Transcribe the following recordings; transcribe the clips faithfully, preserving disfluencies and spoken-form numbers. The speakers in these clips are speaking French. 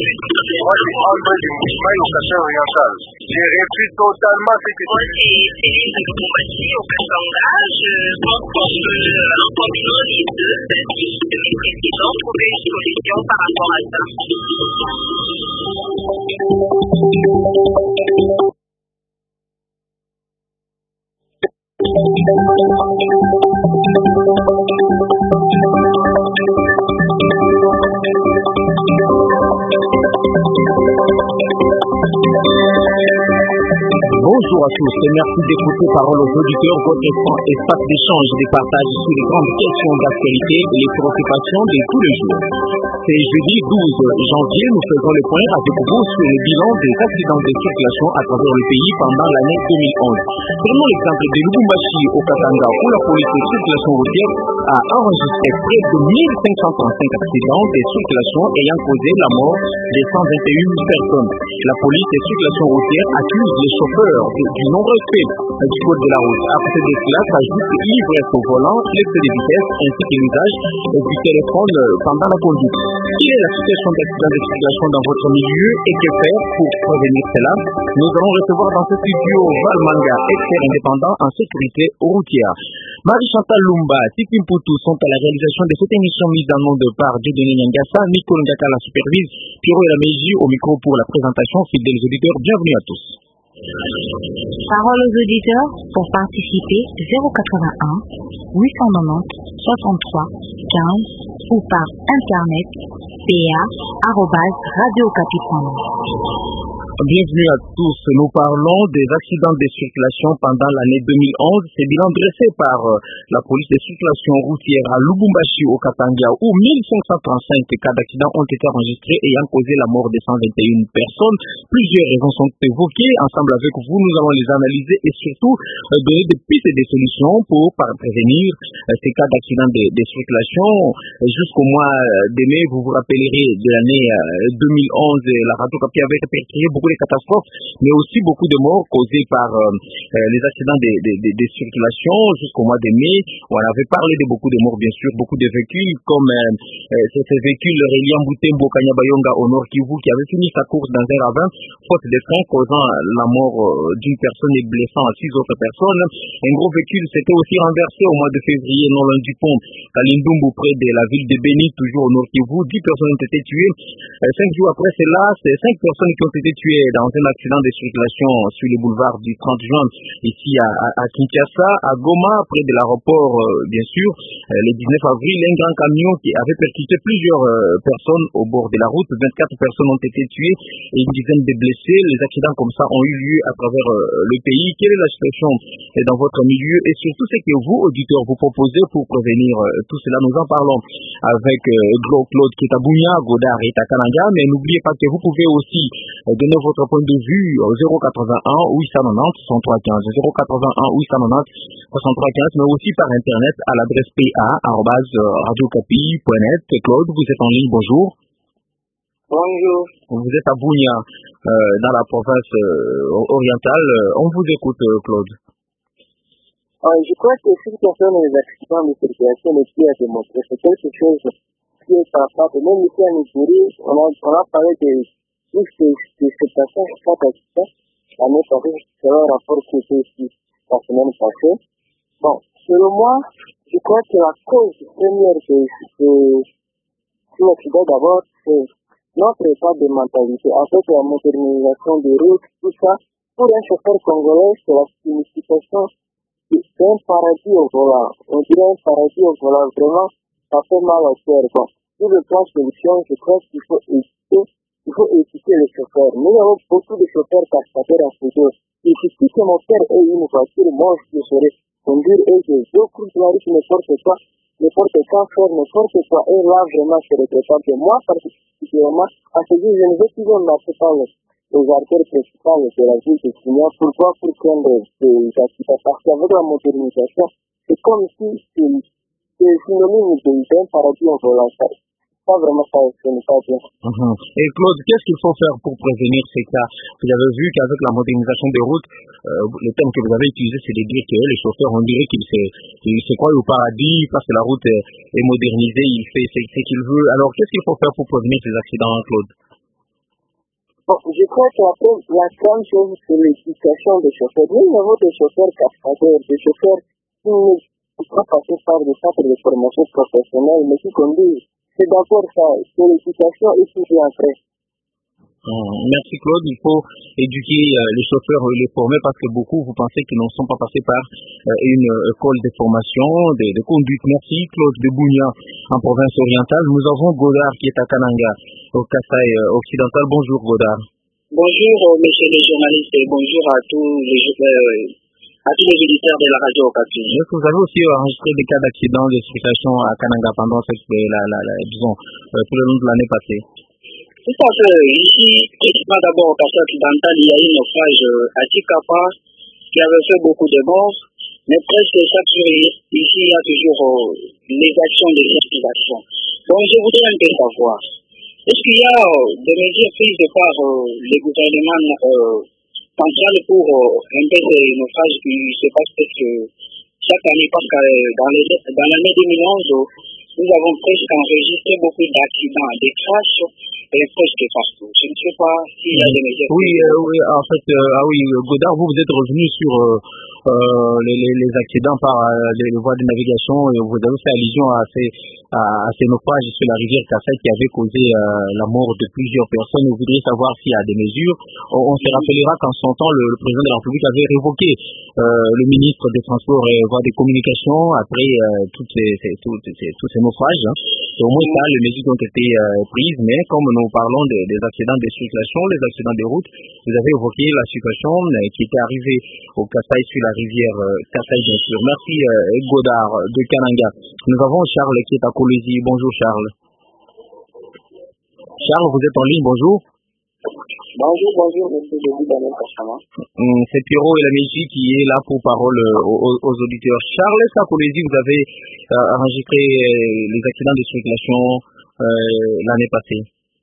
Moi, je suis André du Mouchimaï au Cachet oriental. J'ai réussi totalement ce que Moi, c'est Céline de Boumbachi au Katanga. Je pense qu'on peut, en combinant les deux services de mes présidents, trouver une solution par rapport à ça. Bonjour à tous et merci d'écouter Parole aux auditeurs, votre espace d'échange et de partage sur les grandes questions d'actualité et les préoccupations de tous les jours. C'est jeudi douze janvier, nous faisons le point avec vous sur le bilan des accidents de circulation à travers le pays pendant l'année deux mille onze. Prenons l'exemple de Lubumbashi au Katanga où la police de circulation routière a enregistré près de mille cinq cent trente-cinc accidents de circulation ayant causé la mort de cent vingt et une personnes. La police de circulation routière accuse les chauffeurs du non-respect du code de la route. À côté de cela, s'ajoute l'ivresse au volant, l'excès de vitesse ainsi que l'usage du téléphone pendant la conduite. Quelle est la situation d'accident de circulation dans votre milieu et que faire pour prévenir cela? Nous allons recevoir dans ce studio Val Manga, expert indépendant en sécurité routière. Marie-Chantal Lumba, Titi Mputu sont à la réalisation de cette émission mise en monde par Dieudonné Nyangassa, Nicole Ngaka la supervise, Pierrot et la Meiji au micro pour la présentation. Fidèles auditeurs, bienvenue à tous. Parole aux auditeurs pour participer zéro quatre-vingt-un huit cent quatre-vingt-dix soixante-trois quinze ou par internet p a arobase radio okapi point net. Bienvenue à tous. Nous parlons des accidents de circulation pendant l'année deux mille onze. C'est bilan dressé par euh, la police de circulation routière à Lubumbashi au Katanga où mille cinq cent trente-cinq cas d'accidents ont été enregistrés ayant causé la mort de cent vingt et une personnes. Plusieurs raisons sont évoquées. Ensemble avec vous, nous allons les analyser et surtout euh, donner des pistes et des solutions pour prévenir euh, ces cas d'accidents de, de circulation. Euh, Jusqu'au mois de mai, vous vous rappellerez de l'année euh, deux mille onze, la radio Okapi avait répertorié beaucoup de catastrophes, mais aussi beaucoup de morts causées par euh, euh, les accidents de, de, de, de circulation. Jusqu'au mois de mai, on avait parlé de beaucoup de morts, bien sûr, beaucoup de véhicules, comme euh, euh, ces véhicules reliant Butembo, Kanyabayonga au Nord Kivu, qui avait fini sa course dans un ravin, faute de frein, causant la mort euh, d'une personne et blessant six autres personnes. Un gros véhicule s'était aussi renversé au mois de février, non loin du pont Kalindumbu, près de la ville de Beni, toujours au Nord Kivu. Dix personnes ont été tuées. Euh, cinq jours après cela, c'est cinq personnes qui ont été tuées dans un accident de circulation sur le boulevard du trente juin ici à, à, à Kinshasa, à Goma, près de l'aéroport, euh, bien sûr. Euh, le dix-neuf avril, un grand camion qui avait percuté plusieurs euh, personnes au bord de la route. vingt-quatre personnes ont été tuées et une dizaine de blessés. Les accidents comme ça ont eu lieu à travers euh, le pays. Quelle est la situation euh, dans votre milieu et surtout ce que vous, auditeurs, vous proposez pour prévenir euh, tout cela? Nous en parlons avec euh, Claude qui est à Bounia, Godard et à Kalanga, mais n'oubliez pas que vous pouvez aussi euh, donner votre point de vue au zéro quatre-vingt-un huit cent quatre-vingt-dix soixante-trois quinze, zéro quatre-vingt-un huit cent quatre-vingt-dix soixante-trois quinze, mais aussi par internet à l'adresse p a arobase radio okapi point net. Claude, vous êtes en ligne, bonjour. Bonjour. Vous êtes à Bounia, euh, dans la province euh, orientale. On vous écoute, euh, Claude. Euh, je crois que ce qui concerne les accidents de circulation, le qui a démontré, c'est quelque chose qui est frappant. Même ici en Nigeria, on a, on a parlé de tout ce qui se passait chaque accident. L'année passée, c'est un rapport qui était ici la semaine passée. Bon, selon moi, je crois que la cause première de ce accident, d'abord, c'est notre état de mentalité. En fait, la modernisation des routes, tout ça, pour un chauffeur congolais, c'est la signification. C'est un paradis au volant. On dirait un paradis au volant. Vraiment, ça fait mal au cœur. Bon, sur le plan solution, je crois qu'il faut éviter, il faut éviter les chauffeurs. Nous avons beaucoup de chauffeurs cascadeurs en photo. Il suffit que mon père ait une voiture, moi je saurais conduire et j'ai beaucoup de la route, n'importe quoi, n'importe quoi, faire n'importe quoi. Et là, vraiment, c'est regrettable. Moi, particulièrement, à ce jour, je ne veux plus marcher par les les artères principales de la ville de Kenya. Pourquoi? Pour prendre des accidents. Parce qu'avec la modernisation, c'est comme si c'est synonyme d'un paradis au volant. Pas vraiment ça, ce n'est pas bien. Uh-huh. Et Claude, qu'est-ce qu'il faut faire pour prévenir ces cas? Vous avez vu qu'avec la modernisation des routes, euh, le terme que vous avez utilisé, c'est de dire que les chauffeurs, on dirait qu'ils se, ils se croient au paradis parce que la route est, est modernisée, il fait ce qu'il veut. Alors, qu'est-ce qu'il faut faire pour prévenir ces accidents, Claude? Bon, je crois qu'après, la grande chose, c'est l'éducation des chauffeurs. Nous avons des chauffeurs cascadeurs, des chauffeurs qui ne sont pas passés par des centres de formation professionnelle, mais qui conduisent. C'est d'abord ça, c'est l'éducation et tout vient après. Merci Claude, il faut éduquer euh, les chauffeurs, euh, les former parce que beaucoup, vous pensez qu'ils ne sont pas passés par euh, une euh, école de formation, de, de conduite. Merci Claude de Bounia en province orientale. Nous avons Godard qui est à Kananga, au Kasaï euh, occidental. Bonjour Godard. Bonjour euh, messieurs les journalistes et bonjour à tous les euh, à tous les auditeurs de la radio Okapi. Est-ce que vous avez aussi enregistré des cas d'accident de circulation à Kananga pendant cette, la, la, la, disons, euh, tout le long de l'année passée? Tout à fait. Ici, précisément d'abord au quartier occidental, il y a eu un naufrage à Tikapa qui avait fait beaucoup de morts, mais presque chaque jour, ici, il y a toujours euh, les actions de sensibilisation. Donc, je voudrais un peu savoir, est-ce qu'il y a euh, des mesures prises par euh, le gouvernement euh, central pour euh, un peu ces naufrages qui se passent presque chaque année, parce que euh, dans, les, dans l'année deux mille onze, nous avons presque enregistré beaucoup d'accidents, des crashs, et presque partout. Je ne sais pas s'il y a des mesures. Oui, euh, oui, en fait, euh, ah oui, Godard, vous, vous êtes revenu sur euh, euh, les, les, les accidents par euh, les, les voies de navigation et vous avez fait allusion à ces, à, à ces naufrages sur la rivière Kassai qui avait causé euh, la mort de plusieurs personnes. Vous voudriez savoir s'il y a des mesures. On, on se rappellera qu'en son temps, le, le président de la République avait révoqué euh, le ministre des Transports et voies des communications après euh, toutes ces, ces, toutes ces, tous ces naufrages. Hein. Et au moins, ça, les mesures ont été euh, prises, mais comme nous parlons des, des accidents de circulation, les accidents de route, vous avez évoqué la situation euh, qui était arrivée au Kassai sur la rivière euh, Kassai, bien sûr. Merci euh, Godard de Kananga. Nous avons Charles qui est à Kolwezi. Bonjour Charles. Charles, vous êtes en ligne, bonjour. Bonjour, bonjour, monsieur Denis Daniel Kachama. Hum, c'est Pierrot et la Mégie qui est là pour parole euh, aux, aux auditeurs. Charles, est-ce qu'à Kolwezi, vous avez euh, enregistré euh, les accidents de circulation euh, l'année passée?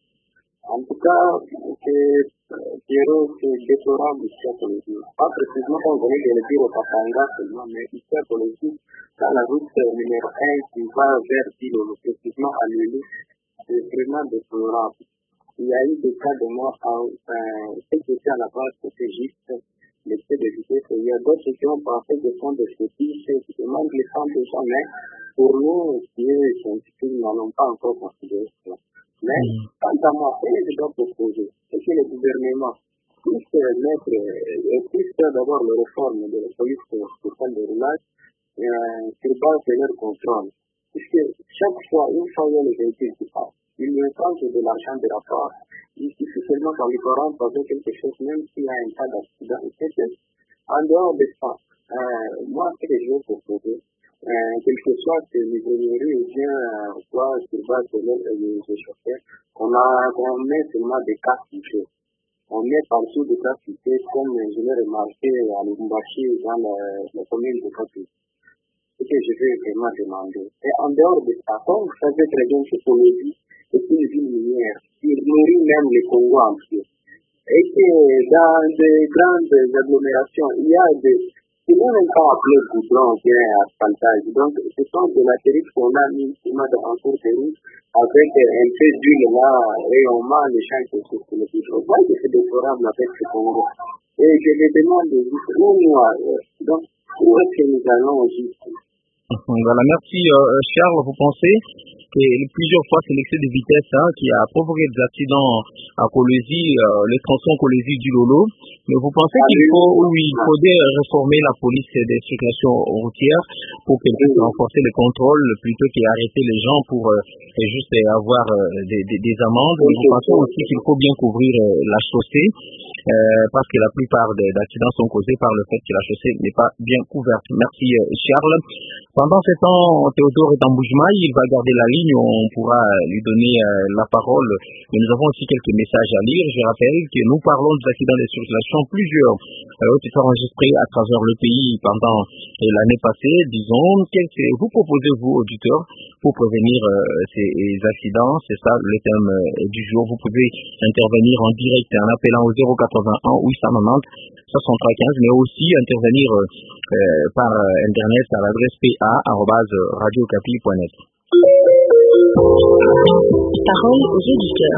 En tout cas, c'est Pierrot, c'est déplorable ici à Kolwezi. Pas précisément comme vous venez de le dire au Katanga seulement, mais ici à Kolwezi, dans la route numéro un qui va vers Dilolo, précisément à Lulu, c'est vraiment déplorable. Il y a eu des cas de mort en ce qui était à la base, c'était juste l'excès de vitesse. Il y a d'autres qui ont pensé de prendre des petits, qui demandent les femmes de jamais. Pour nous, qui est scientifique, nous n'allons pas encore considérer cela. Mais, quant à moi, ce que je dois proposer, c'est que le gouvernement puisse mettre, et puisse faire d'abord la réforme de la police spéciale de roulage euh, sur base de leur contrôle. Puisque chaque fois, une fois il y a les véhicules qui passent, il ne prend que de l'argent de la part. Il suffit seulement dans les parents de faire quelque chose, même s'il y a un cas d'accident, et cetera. En dehors de ça, euh, moi, ce que je veux proposer, euh, quel que soit que l'ingénierie ou bien euh, soit sur base de les chauffeurs, on, a, on met seulement des cas fichés. On met partout des cas fichés, comme je l'ai remarqué à Lubumbashi dans la commune de Kapi. Ce que je vais vraiment demander. Et en dehors de ça, comme vous savez très bien que Kolwezi est une ville minière qui nourrit même les Congo entiers. Et que dans des grandes agglomérations, il y a des, qui n'ont même pas appelé goudron ou bien asphaltage. Donc, ce sont de la terrible qu'on a mis en cours de route avec un peu d'huile là, et on mange les champs qui sont sur le goudron. Moi, c'est déplorable avec ce Congo. Et je les demande juste, où nous, donc, où est-ce que nous allons juste? Voilà, merci euh, Charles. Vous pensez que plusieurs fois c'est l'excès de vitesse hein, qui a provoqué des accidents à Kolwezi, euh, les tronçons Kolwezi du Lolo. Mais vous pensez qu'il faut, oui, il faudrait réformer la police des circulations routières pour qu'elle puisse renforcer le contrôle plutôt qu'arrêter les gens pour euh, juste avoir euh, des, des, des amendes. Mais vous pensez aussi qu'il faut bien couvrir euh, la chaussée euh, parce que la plupart des accidents sont causés par le fait que la chaussée n'est pas bien couverte. Merci euh, Charles. Pendant ce temps, Théodore est en Boujmaï, il va garder la ligne, on pourra lui donner euh, la parole. Mais nous avons aussi quelques messages à lire. Je rappelle que nous parlons des accidents de circulation, plusieurs euh, qui sont enregistrés à travers le pays pendant euh, l'année passée. Disons, qu'est-ce que vous proposez-vous, auditeurs, pour prévenir euh, ces accidents? C'est ça le thème euh, du jour. Vous pouvez intervenir en direct en appelant au zéro quatre-vingt-un huit cent quatre-vingt-dix soixante-trois quinze, mais aussi intervenir euh, euh, par euh, internet à l'adresse p a arobase radio okapi point net. Parole aux auditeurs.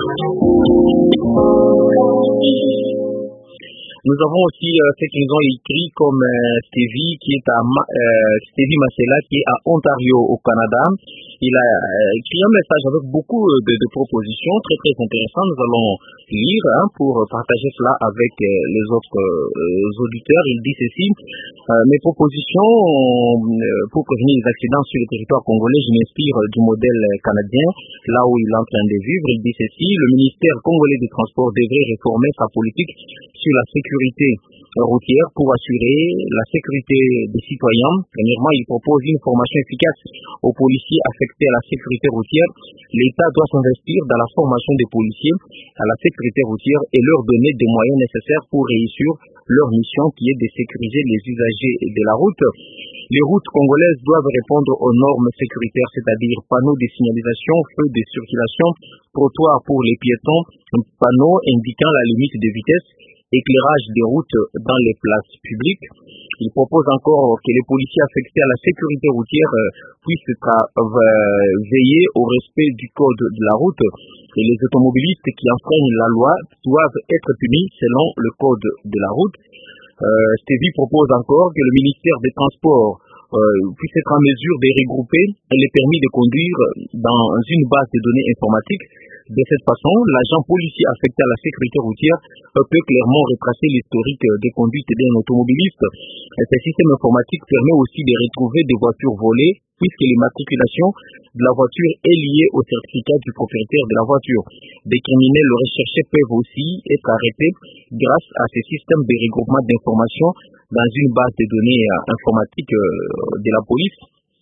Nous avons aussi euh, ce qu'ils ont écrit comme euh, Stevie qui est à Ma- euh, Stevie Masela qui est à Ontario au Canada. Il a euh, écrit un message avec beaucoup de, de propositions très très intéressantes. Nous allons lire hein, pour partager cela avec euh, les autres euh, auditeurs. Il dit ceci: euh, mes propositions euh, pour prévenir les accidents sur le territoire congolais, je m'inspire du modèle canadien, là où il est en train de vivre. Il dit ceci: le ministère congolais des Transports devrait réformer sa politique sur la sécurité routière pour assurer la sécurité des citoyens. Premièrement, il propose une formation efficace aux policiers affectés à la sécurité routière. L'État doit s'investir dans la formation des policiers à la sécurité routière et leur donner des moyens nécessaires pour réussir leur mission qui est de sécuriser les usagers de la route. Les routes congolaises doivent répondre aux normes sécuritaires, c'est-à-dire panneaux de signalisation, feux de circulation, trottoirs pour les piétons, panneaux indiquant la limite de vitesse, éclairage des routes dans les places publiques. Il propose encore que les policiers affectés à la sécurité routière euh, puissent euh, veiller au respect du code de la route et les automobilistes qui enfreignent la loi doivent être punis selon le code de la route. Euh, Stevie propose encore que le ministère des Transports euh, puisse être en mesure de regrouper les permis de conduire dans une base de données informatique. De cette façon, l'agent policier affecté à la sécurité routière peut clairement retracer l'historique des conduites d'un automobiliste. Ce système informatique permet aussi de retrouver des voitures volées, puisque l'immatriculation de la voiture est liée au certificat du propriétaire de la voiture. Des criminels recherchés peuvent aussi être arrêtés grâce à ce système de regroupement d'informations dans une base de données informatique de la police.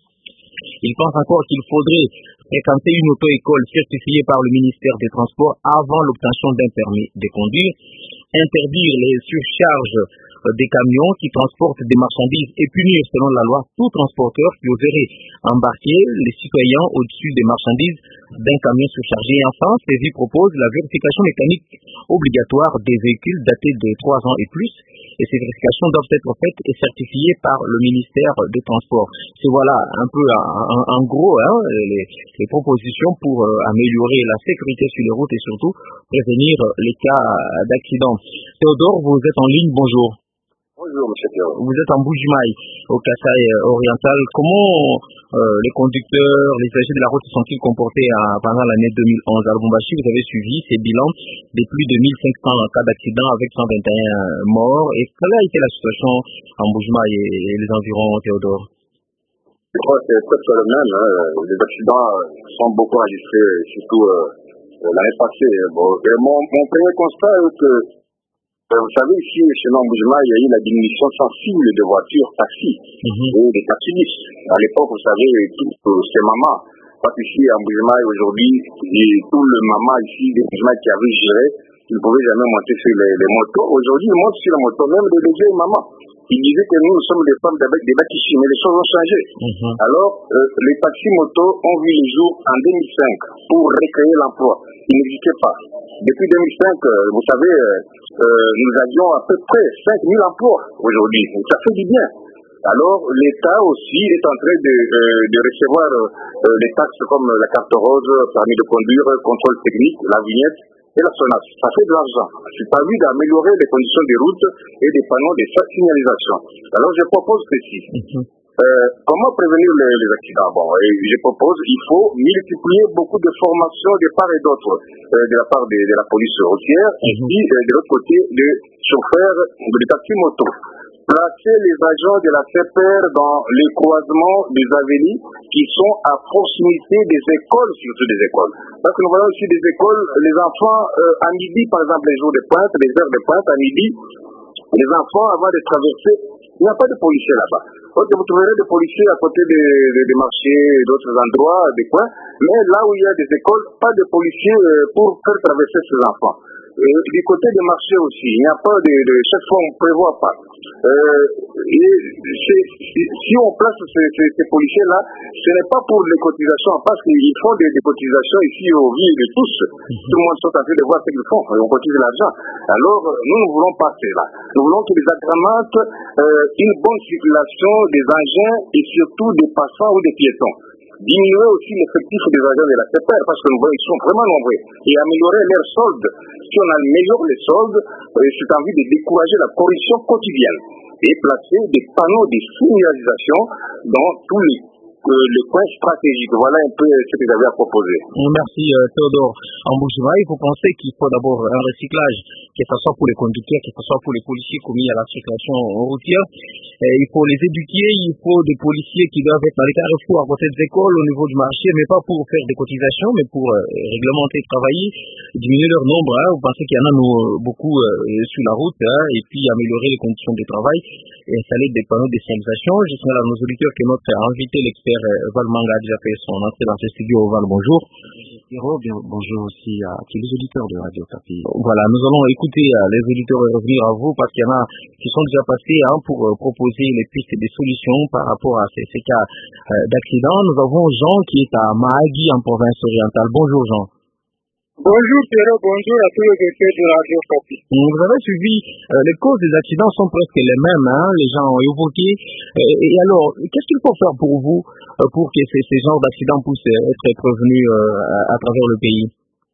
Il pense encore qu'il faudrait fréquenter une auto-école certifiée par le ministère des Transports avant l'obtention d'un permis de conduire, interdire les surcharges des camions qui transportent des marchandises et punir selon la loi tout transporteur qui oserait embarquer les citoyens au-dessus des marchandises d'un camion surchargé. Et enfin, Stevie propose la vérification mécanique obligatoire des véhicules datés de trois ans et plus. Et ces vérifications doivent être faites et certifiées par le ministère des Transports. C'est voilà un peu en, en gros hein, les, les propositions pour euh, améliorer la sécurité sur les routes et surtout prévenir les cas d'accident. Théodore, vous êtes en ligne, bonjour. Bonjour, monsieur Pierre. Vous êtes en Mbuji-Mayi, au Kasaï oriental. Comment euh, les conducteurs, les usagers de la route se sont-ils comportés à, pendant l'année deux mille onze à Lubumbashi? Vous avez suivi ces bilans de plus de mille cinq cents cas d'accident avec cent vingt et un morts. Et quelle a été la situation en Mbuji-Mayi et, et les environs, Théodore? Je crois que c'est presque le même. Hein. Les accidents sont beaucoup enregistrés, surtout euh, l'année passée. Bon, et mon, mon premier constat est que vous savez, ici, chez nous, en Mbuji-Mayi, il y a eu la diminution sensible de voitures, taxis mm-hmm. et des taxistes. À l'époque, vous savez, tous ces mamans, parce qu'ici, en Mbuji-Mayi, aujourd'hui, tout le maman ici, des Mbuji-Mayi qui avaient géré, ils ne pouvaient jamais monter sur les, les motos. Aujourd'hui, ils montent sur les motos, même des vieilles mamans. Ils disaient que nous, nous sommes des femmes avec des bâtisses, mais les choses ont changé. Mm-hmm. Alors, euh, les taxis motos ont vu le jour en deux mille cinq pour recréer l'emploi. Ils n'existaient pas. Depuis deux mille cinq, euh, vous savez, euh, euh, nous avions à peu près cinq mille emplois aujourd'hui. Ça fait du bien. Alors, l'État aussi est en train de, euh, de recevoir euh, les taxes comme la carte rose, permis de conduire, contrôle technique, la vignette et la SONAS. Ça fait de l'argent. C'est pas lui d'améliorer les conditions des routes et des panneaux de signalisation. Alors, je propose ceci. Mm-hmm. Euh, comment prévenir les, les accidents? Bon, et je propose il faut multiplier beaucoup de formations de part et d'autre, euh, de la part de, de la police routière et puis euh, de l'autre côté des chauffeurs de taxi moto. Placer les agents de la C P R dans les croisements des avenues qui sont à proximité des écoles, surtout des écoles. Parce que nous voyons aussi des écoles, les enfants euh, à midi, par exemple, les jours de pointe, les heures de pointe, à midi, les enfants, avant de traverser, il n'y a pas de policiers là-bas. Donc, vous trouverez des policiers à côté des, des, des marchés, d'autres endroits, des coins, mais là où il y a des écoles, pas de policiers pour faire traverser ces enfants. Et du côté des marchés aussi, il n'y a pas de, de chaque fois on ne prévoit pas. Euh, et si on place ces, ces, ces policiers-là, ce n'est pas pour les cotisations, parce qu'ils font des, des cotisations ici au vu de tous. Mm-hmm. Tout le monde sont en train de voir ce qu'ils font, on cotise l'argent. Alors, nous ne voulons pas cela. Nous voulons qu'ils agrémentent euh, une bonne circulation des engins et surtout des passants ou des piétons. diminuer aussi l'effectif des agents de la C P R, parce que nous voyons, ils sont vraiment nombreux, et améliorer leurs soldes. Si on améliore les soldes, c'est envie de décourager la corruption quotidienne et placer des panneaux de signalisation dans tous les le point stratégique. Voilà un peu ce que j'avais à proposer. Merci euh, Théodore. En Boucheva, il faut penser qu'il faut d'abord un recyclage, que ce soit pour les conducteurs, que ce soit pour les policiers commis à la circulation routière. Et il faut les éduquer, il faut des policiers qui doivent être dans les carrefours à côté des écoles, au niveau du marché, mais pas pour faire des cotisations, mais pour euh, réglementer, travailler, diminuer leur nombre. Hein. Vous pensez qu'il y en a nous, beaucoup euh, sur la route, hein, et puis améliorer les conditions de travail et installer des panneaux de signalisation. Je signale à nos auditeurs que notre invité, l'expert Val Manga, a déjà fait son entrée dans ce studio. Val, bonjour. Bonjour, bien, bonjour aussi à tous les auditeurs de Radio Okapi. Voilà, nous allons écouter euh, les auditeurs et revenir à vous parce qu'il y en a qui sont déjà passés hein, pour euh, proposer les pistes et des solutions par rapport à ces, ces cas euh, d'accident. Nous avons Jean qui est à Mahagi en province orientale. Bonjour Jean. Bonjour Pierrot, bonjour à tous les auditeurs de Radio Okapi. Vous avez suivi, euh, les causes des accidents sont presque les mêmes, hein, les gens ont évoqué. Euh, et alors, qu'est-ce qu'il faut faire pour vous euh, pour que ces, ces genres d'accidents puissent être prévenus euh, à, à travers le pays?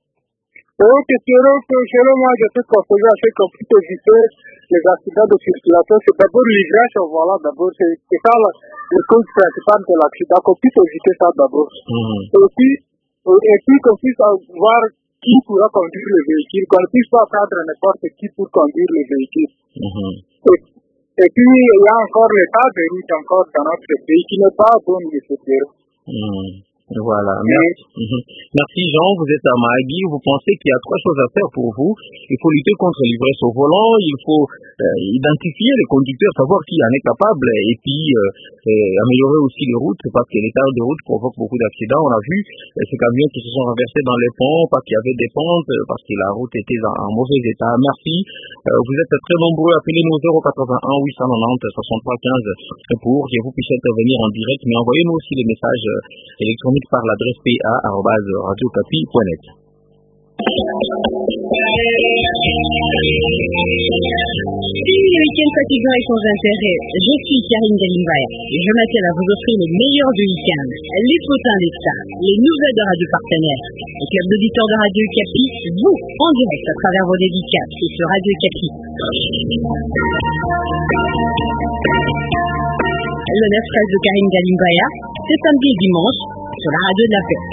Ok, Pierrot, selon moi, je peux proposer à ceux qui ont pu éviter les accidents de circulation. C'est d'abord l'immigration, voilà, d'abord, c'est, c'est ça le cause principal de l'accident, qu'on puisse éviter ça d'abord. Mmh. Et puis, et puis qu'on puisse voir qui pourra conduire le véhicule, qu'on ne puisse pas prendre n'importe qui pour conduire le véhicule. Mmh. Et, et puis, il y a encore l'état de route encore dans notre pays qui n'est pas bon, monsieur Pierrot. Mmh. Voilà, merci. Oui. Mmh. Merci Jean, vous êtes à Mahagi, vous pensez qu'il y a trois choses à faire pour vous. Il faut lutter contre l'ivresse au volant, il faut euh, identifier les conducteurs, savoir qui en est capable, et puis euh, euh, améliorer aussi les routes, parce que l'état de route provoque beaucoup d'accidents. On a vu euh, ces camions qui se sont renversés dans les ponts, parce qu'il y avait des pentes, parce que la route était en, en mauvais état. Merci. Euh, vous êtes très nombreux, appelez-nous au zéro quatre-vingt-un huit cent quatre-vingt-dix soixante-trois quinze pour que vous puissiez intervenir en direct, mais envoyez-nous aussi des messages euh, électroniques par l'adresse p a arobase radio okapi point net. Fini le week-end fatigant et sans intérêt. Je suis Karine Galimbaya et je m'attelle à vous offrir les meilleurs du week-end. Les potins des stars, les nouvelles de radio partenaires, les clubs d'auditeurs de Radio Okapi, vous, en direct à travers vos dédicaces et sur Radio Okapi. Le neuf treize de Karine Galimbaya, c'est samedi et dimanche sur la radio de la paix.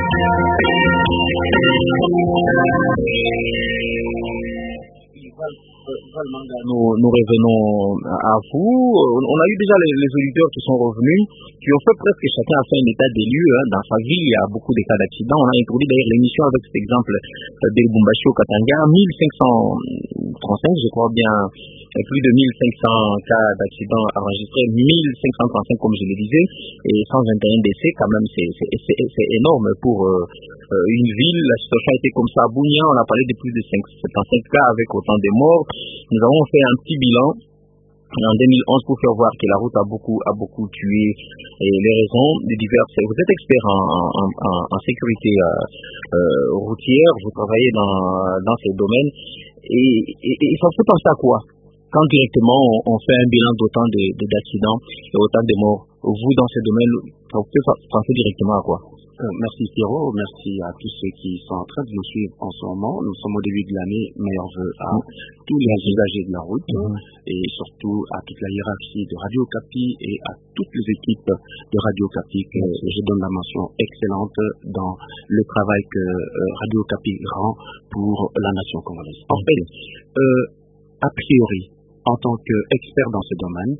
Nous, nous revenons à vous. On a eu déjà les, les auditeurs qui sont revenus, qui ont fait presque chacun a fait un état des lieux. Hein. Dans sa ville, il y a beaucoup de cas d'accidents. On a introduit d'ailleurs l'émission avec cet exemple de Lubumbashi au Katanga, mille cinq cent trente-cinq, je crois bien, plus de mille cinq cents cas d'accidents enregistrés, mille cinq cent trente-cinq comme je le disais, et cent vingt et un décès, quand même, c'est, c'est, c'est, c'est énorme pour euh, une ville. La situation a été comme ça à Bunia, on a parlé de plus de soixante-quinze cas avec autant de morts. Nous avons fait un petit bilan en deux mille onze pour faire voir que la route a beaucoup, a beaucoup tué, et les raisons de diverses. Vous êtes expert en, en, en, en sécurité euh, euh, routière, vous travaillez dans, dans ces domaines, et, et, et ça fait penser à quoi quand directement on, on fait un bilan d'autant de, de, d'accidents et autant de morts? Vous, dans ces domaines, ça vous fait penser directement à quoi? Euh, merci Pierrot, merci à tous ceux qui sont en train de nous suivre en ce moment. Nous sommes au début de l'année, meilleurs vœux à mmh. tous les usagers de la route mmh. et surtout à toute la hiérarchie de Radio Okapi et à toutes les équipes de Radio Okapi que mmh. je donne la mention excellente dans le travail que euh, Radio Okapi rend pour la nation congolaise. En fait, euh, a priori, en tant qu'expert dans ce domaine,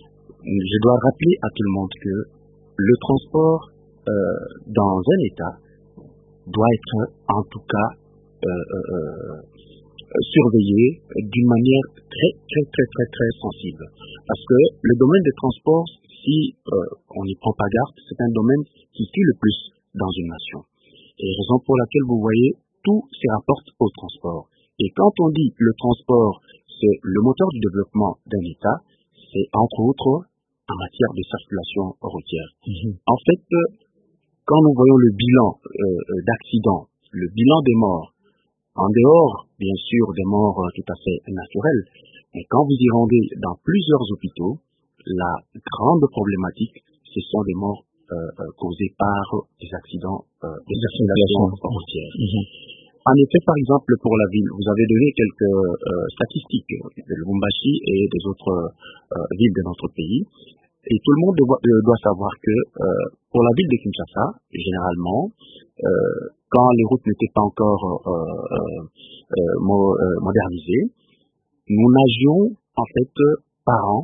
je dois rappeler à tout le monde que le transport Euh, dans un État doit être en tout cas euh, euh, surveillé d'une manière très très très très très sensible, parce que le domaine des transports, si euh, on n'y prend pas garde, c'est un domaine qui tue le plus dans une nation, et raison pour laquelle vous voyez tout se rapporte au transport. Et quand on dit le transport c'est le moteur du développement d'un État, c'est entre autres en matière de circulation routière. Mmh. En fait, quand nous voyons le bilan euh, d'accidents, le bilan des morts, en dehors, bien sûr, des morts euh, tout à fait naturelles, mais quand vous y rendez dans plusieurs hôpitaux, la grande problématique, ce sont des morts euh, causés par des accidents euh, des circulations routières. Mm-hmm. En effet, par exemple, pour la ville, vous avez donné quelques euh, statistiques de Lubumbashi et des autres euh, villes de notre pays. Et tout le monde doit, euh, doit savoir que euh, pour la ville de Kinshasa, généralement, euh, quand les routes n'étaient pas encore euh, euh, euh, mo- euh, modernisées, nous nagions en fait par an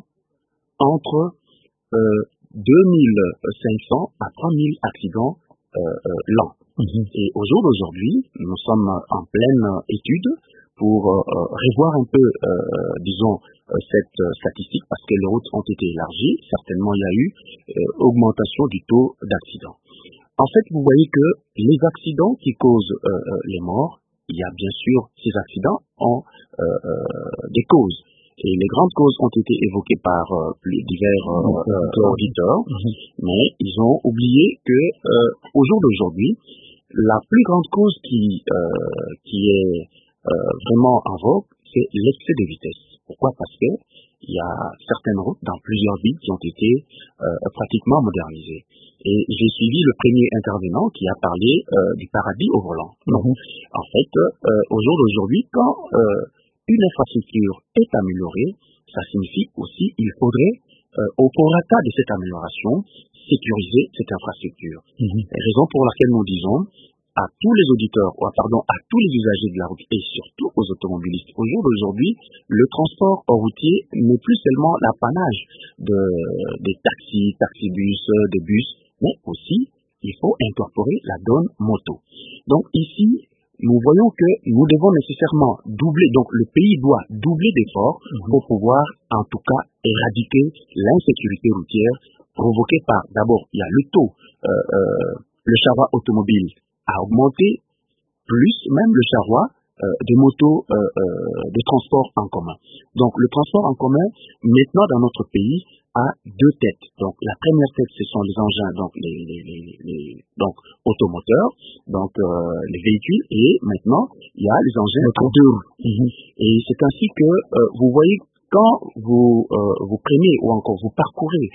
entre euh, deux mille cinq cents à trois mille accidents euh, euh, l'an. Mm-hmm. Et au jour d'aujourd'hui, nous sommes en pleine étude pour euh, revoir un peu, euh, disons, euh, cette euh, statistique, parce que les routes ont été élargies. Certainement, il y a eu euh, augmentation du taux d'accidents. En fait, vous voyez que les accidents qui causent euh, euh, les morts, il y a bien sûr ces accidents ont euh, euh, des causes. Et les grandes causes ont été évoquées par euh, divers euh, euh, auditeurs, mm-hmm. mais ils ont oublié que euh, au jour d'aujourd'hui, la plus grande cause qui euh, qui est euh, vraiment en vogue, c'est l'excès de vitesse. Pourquoi? Parce que il y a certaines routes dans plusieurs villes qui ont été euh, pratiquement modernisées. Et j'ai suivi le premier intervenant qui a parlé euh, du paradis au volant. Donc, mm-hmm. en fait, euh, au jour d'aujourd'hui, quand euh, une infrastructure est améliorée, ça signifie aussi qu'il faudrait, euh, au prorata de cette amélioration, sécuriser cette infrastructure. Mm-hmm. Raison pour laquelle nous disons à tous les auditeurs, ou à, pardon, à tous les usagers de la route et surtout aux automobilistes, au jour d'aujourd'hui, le transport routier n'est plus seulement l'apanage de, des taxis, taxibus, des bus, mais aussi il faut incorporer la donne moto. Donc ici, nous voyons que nous devons nécessairement doubler, donc le pays doit doubler d'efforts mmh. pour pouvoir en tout cas éradiquer l'insécurité routière provoquée par, d'abord, il y a le taux, euh, euh, le charroi automobile a augmenté, plus même le charroi euh, des motos euh, euh, de transport en commun. Donc le transport en commun, maintenant dans notre pays, a deux têtes. Donc la première tête, ce sont les engins, donc les, les, les, les donc automoteurs, donc euh, les véhicules, et maintenant il y a les engins à deux roues. Mm-hmm. Et c'est ainsi que euh, vous voyez quand vous euh, vous prenez ou encore vous parcourez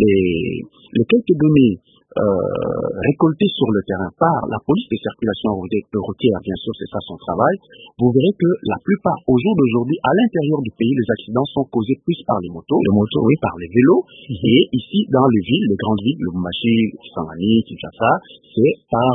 les les quelques données euh, récoltées sur le terrain par la police de circulation routière, bien sûr c'est ça son travail, vous verrez que la plupart au jour d'aujourd'hui à l'intérieur du pays les accidents sont causés plus par les motos, les motos oui, par les vélos, mm-hmm. et ici dans les villes, les grandes villes, Lubumbashi, Kisangani, Kinshasa, c'est par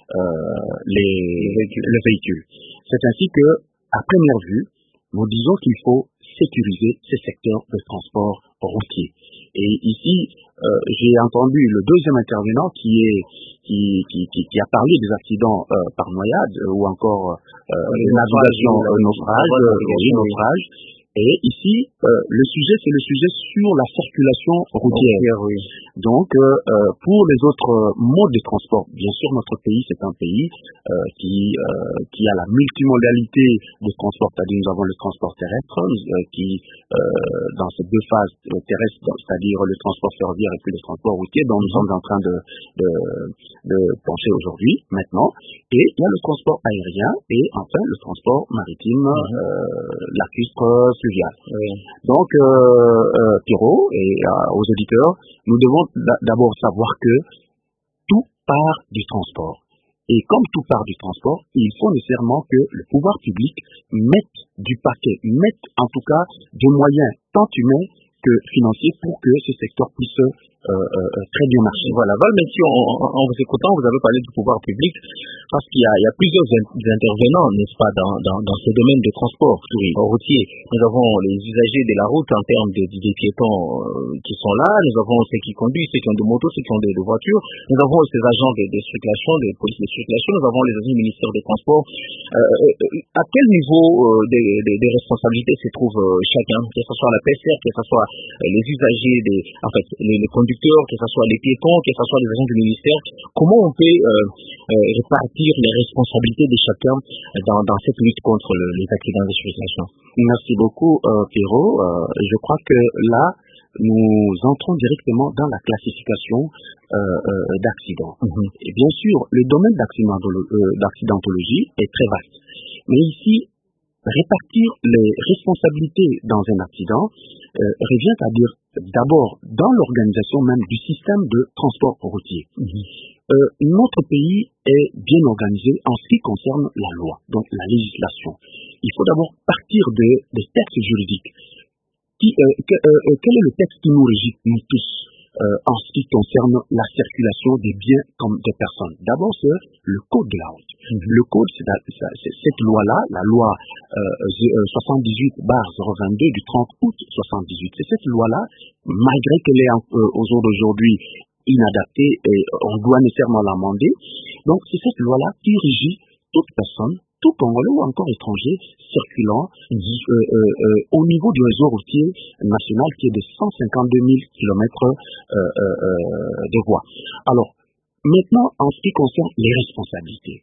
euh, les, les véhicules. les véhicules. C'est ainsi que à première vue nous disons qu'il faut sécuriser ces secteurs de transport routier. Et ici, euh, j'ai entendu le deuxième intervenant qui est qui qui qui, qui a parlé des accidents euh, par noyade euh, ou encore euh, oui, navigation, euh, naufrage, oui, naufrage. Et ici, euh, le sujet, c'est le sujet sur la circulation routière. Oui. Donc, euh, euh, pour les autres modes de transport, bien sûr, notre pays, c'est un pays euh, qui euh, qui a la multimodalité de transport. C'est-à-dire, nous avons le transport terrestre, euh, qui, euh, dans ces deux phases euh, terrestres, c'est-à-dire le transport ferroviaire et puis le transport routier, dont nous sommes en train de, de, de pencher aujourd'hui, maintenant. Et il y a le transport aérien et enfin le transport maritime, mm-hmm. euh, lacustre, fluvial. Oui. Donc, euh, euh, Pierrot et euh, aux auditeurs, nous devons d'abord savoir que tout part du transport. Et comme tout part du transport, il faut nécessairement que le pouvoir public mette du paquet, mette en tout cas des moyens tant humains que financiers pour que ce secteur puisse euh, euh, très bien marcher. Voilà, Val, même si en, en vous écoutant, vous avez parlé du pouvoir public, parce qu'il y a, il y a plusieurs intervenants, n'est-ce pas, dans, dans, dans ce domaine de transport oui. routier. Nous avons les usagers de la route en termes de, de, des piétons euh, qui sont là, nous avons ceux qui conduisent, ceux qui ont des motos, ceux qui ont des, des voitures, nous avons ces agents de, de circulation, de police de circulation, nous avons les agents du ministère des Transports. Euh, euh, à quel niveau euh, des, des, des responsabilités se trouve euh, chacun, que ce soit la P S R, que ce soit euh, les usagers, des, en fait, les, les conducteurs, que ce soit les piétons, que ce soit les agents du ministère, comment on peut euh, euh, répartir les responsabilités de chacun dans, dans cette lutte contre le, les accidents de circulation? Merci beaucoup, euh, Pierrot. Euh, je crois que là, nous entrons directement dans la classification euh, euh, d'accidents. Mm-hmm. Et bien sûr, le domaine d'accidentologie est très vaste. Mais ici, répartir les responsabilités dans un accident euh, revient à dire d'abord dans l'organisation même du système de transport routier. Mm-hmm. euh, notre pays est bien organisé en ce qui concerne la loi, donc la législation. Il faut d'abord partir de, des textes juridiques. Qui, euh, que, euh, quel est le texte qui nous régit, nous tous, euh, en ce qui concerne la circulation des biens comme des personnes? D'abord, c'est le code de la route. Mm-hmm. Le code, c'est, la, c'est cette loi-là, la loi euh, soixante-dix-huit barre zéro vingt-deux du trente août soixante-dix-huit. C'est cette loi-là, malgré qu'elle est euh, au jour d'aujourd'hui inadaptée, et on doit nécessairement l'amender. Donc, c'est cette loi-là qui régit toute personne, tout Congolais ou encore étranger circulant euh, euh, euh, au niveau du réseau routier national qui est de cent cinquante-deux mille kilomètres euh, euh, de voies. Alors, maintenant, en ce qui concerne les responsabilités,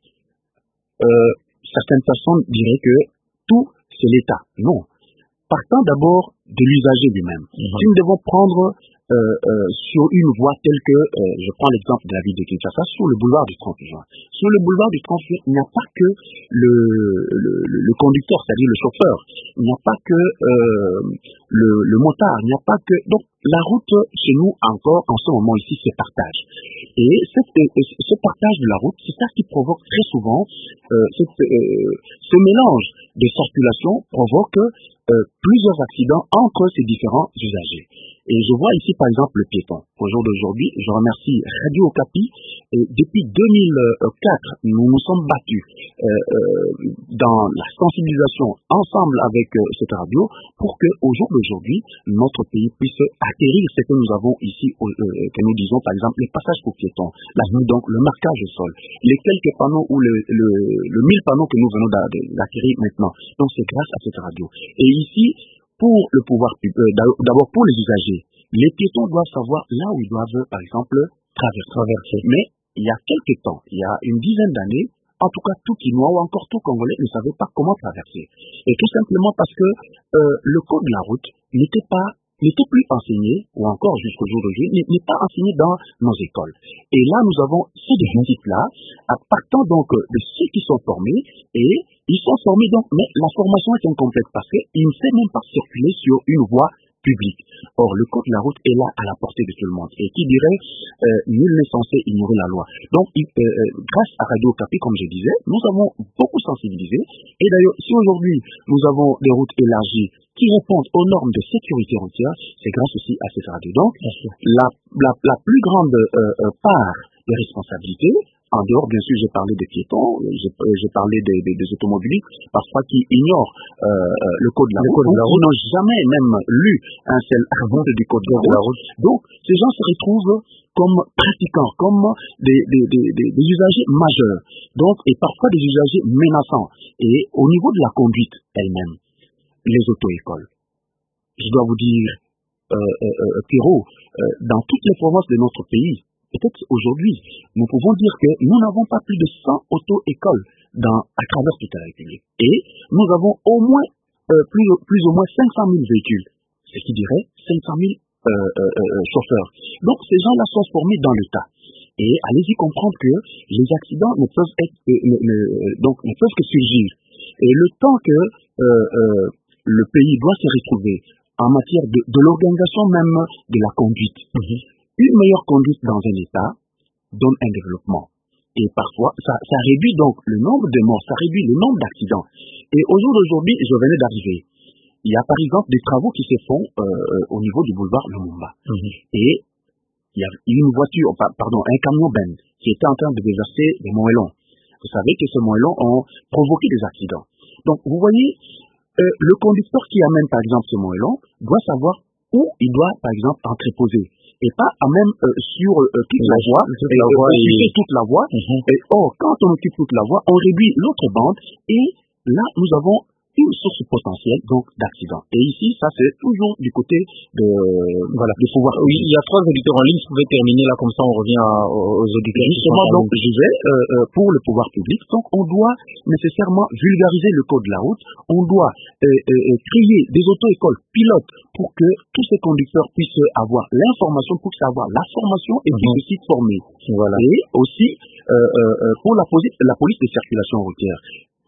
euh, certaines personnes diraient que tout, c'est l'État. Non. Partant d'abord de l'usager lui-même. Mm-hmm. Si nous devons prendre Euh, euh, sur une voie telle que, euh, je prends l'exemple de la ville de Kinshasa, sur le boulevard du trente juin. Sur le boulevard du trente juin, il n'y a pas que le, le, le conducteur, c'est-à-dire le chauffeur. Il n'y a pas que euh, le, le motard. Il n'y a pas que... Donc, la route, chez nous, encore, en ce moment ici, se partage. Et cette, euh, ce partage de la route, c'est ça qui provoque très souvent euh, cette, euh, ce mélange de circulation provoque euh, plusieurs accidents entre ces différents usagers. Et je vois ici, par exemple, le piéton. Au jour d'aujourd'hui, je remercie Radio Okapi. Et depuis deux mille quatre, nous nous sommes battus euh, euh, dans la sensibilisation ensemble avec euh, cette radio pour que, au jour d'aujourd'hui, notre pays puisse atterrir ce que nous avons ici, euh, que nous disons, par exemple, les passages pour piétons. Là, donc, le marquage au sol. Les quelques panneaux ou le, le, le mille panneaux que nous venons d'acquérir maintenant. Donc, c'est grâce à cette radio. Et ici, pour le pouvoir public, euh, d'abord pour les usagers, les piétons doivent savoir là où ils doivent, par exemple, traverser. traverser. Mais il y a quelques temps, il y a une dizaine d'années, en tout cas tout Quinois ou encore tout Congolais ne savait pas comment traverser. Et tout simplement parce que euh, le code de la route n'était pas n'était plus enseigné, ou encore jusqu'au jour d'aujourd'hui, n'est pas enseigné dans nos écoles. Et là, nous avons ces déficits-là, partant donc de ceux qui sont formés, et ils sont formés donc, mais la formation est incomplète parce qu'ils ne savent même pas circuler sur une voie publique. Or, le code de la route est là à la portée de tout le monde. Et qui dirait, euh, nul n'est censé ignorer la loi. Donc, il, euh, grâce à Radio Okapi, comme je disais, nous avons beaucoup sensibilisé. Et d'ailleurs, si aujourd'hui, nous avons des routes élargies qui répondent aux normes de sécurité routière, c'est grâce aussi à cette radio. Donc, la, la, la plus grande euh, euh, part des responsabilités, en dehors, bien sûr, j'ai parlé des piétons, j'ai, j'ai parlé des, des, des automobilistes, parfois qui ignorent euh, le code de la route, ou qui n'ont jamais même lu un seul article du code de la route. Donc, ces gens se retrouvent comme pratiquants, comme des, des, des, des, des usagers majeurs, donc, et parfois des usagers menaçants. Et au niveau de la conduite elle-même, les auto-écoles, je dois vous dire, euh, euh, Pierrot, euh, dans toutes les provinces de notre pays, peut-être aujourd'hui, nous pouvons dire que nous n'avons pas plus de cent auto-écoles dans, à travers toute la République. Et nous avons au moins, euh, plus, plus ou moins cinq cent mille véhicules, ce qui dirait cinq cent mille euh, euh, euh, chauffeurs. Donc ces gens-là sont formés dans l'État. Et allez-y comprendre que les accidents ne peuvent être, euh, ne, ne, donc, ne peuvent que surgir. Et le temps que euh, euh, le pays doit se retrouver en matière de, de l'organisation même de la conduite, mm-hmm. Une meilleure conduite dans un État donne un développement. Et parfois, ça, ça réduit donc le nombre de morts, ça réduit le nombre d'accidents. Et au jour d'aujourd'hui, je venais d'arriver. Il y a par exemple des travaux qui se font euh, au niveau du boulevard Lumumba. Mm-hmm. Et il y a une voiture, pardon, un camion Ben qui était en train de déverser des moellons. Vous savez que ces moellons ont provoqué des accidents. Donc, vous voyez, euh, le conducteur qui amène par exemple ce moellon doit savoir où il doit par exemple entreposer. Et pas à même euh, sur euh, toute la voie, toute et, la voie euh, et... toute la voie. Mm-hmm. Et or, quand on occupe toute la voie, on réduit l'autre bande et là, nous avons une source potentielle donc d'accident. Et ici, ça c'est toujours du côté de voilà de pouvoir. Oui, il y a trois auditeurs en ligne. Vous pouvez terminer là, comme ça on revient à, aux auditeurs. Justement, donc je vais euh, pour le pouvoir public. Donc on doit nécessairement vulgariser le code de la route. On doit euh, euh, créer des auto-écoles pilotes pour que tous ces conducteurs puissent avoir l'information, pour avoir la formation et puis aussi former. Voilà. Et aussi euh, euh, pour la police, la police de circulation routière.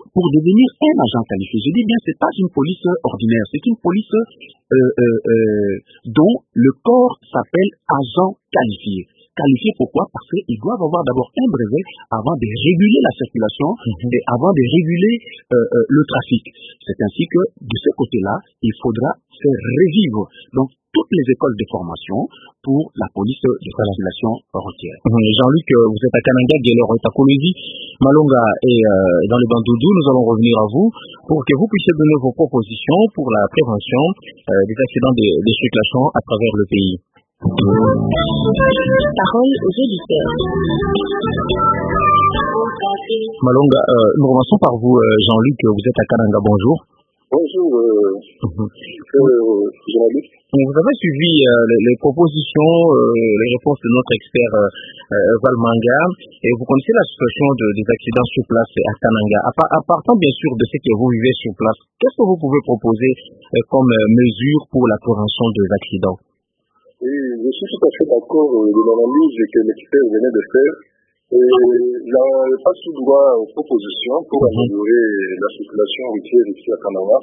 pour devenir un agent qualifié, je dis bien, c'est pas une police ordinaire, c'est une police euh, euh, euh, dont le corps s'appelle agent qualifié. Qualifié pourquoi? Parce qu'ils doivent avoir d'abord un brevet avant de réguler la circulation mm-hmm. et avant de réguler euh, euh, le trafic. C'est ainsi que de ce côté-là, il faudra faire revivre donc toutes les écoles de formation pour la police de circulation routière. Mm-hmm. Jean-Luc, vous êtes à Kananga, Guélor est à Kolosi, Malonga est euh, dans le Bandundu. Nous allons revenir à vous pour que vous puissiez donner vos propositions pour la prévention euh, des accidents de, de circulation à travers le pays. Parole aux auditeurs. Malonga, euh, nous commençons par vous, euh, Jean-Luc, vous êtes à Kananga, bonjour. Bonjour, euh, mm-hmm. euh, Jean-Luc. Vous avez suivi euh, les, les propositions, euh, les réponses de notre expert euh, euh, Valmanga, et vous connaissez la situation de, des accidents sur place à Kananga. À, à partant bien sûr de ce que vous vivez sur place, qu'est-ce que vous pouvez proposer euh, comme euh, mesure pour la prévention des accidents? Oui, je suis tout à fait d'accord euh, de l'analyse que l'expert venait de faire. Et il n'a pas sous droit aux propositions pour mm-hmm. améliorer la circulation routière ici à Kananga.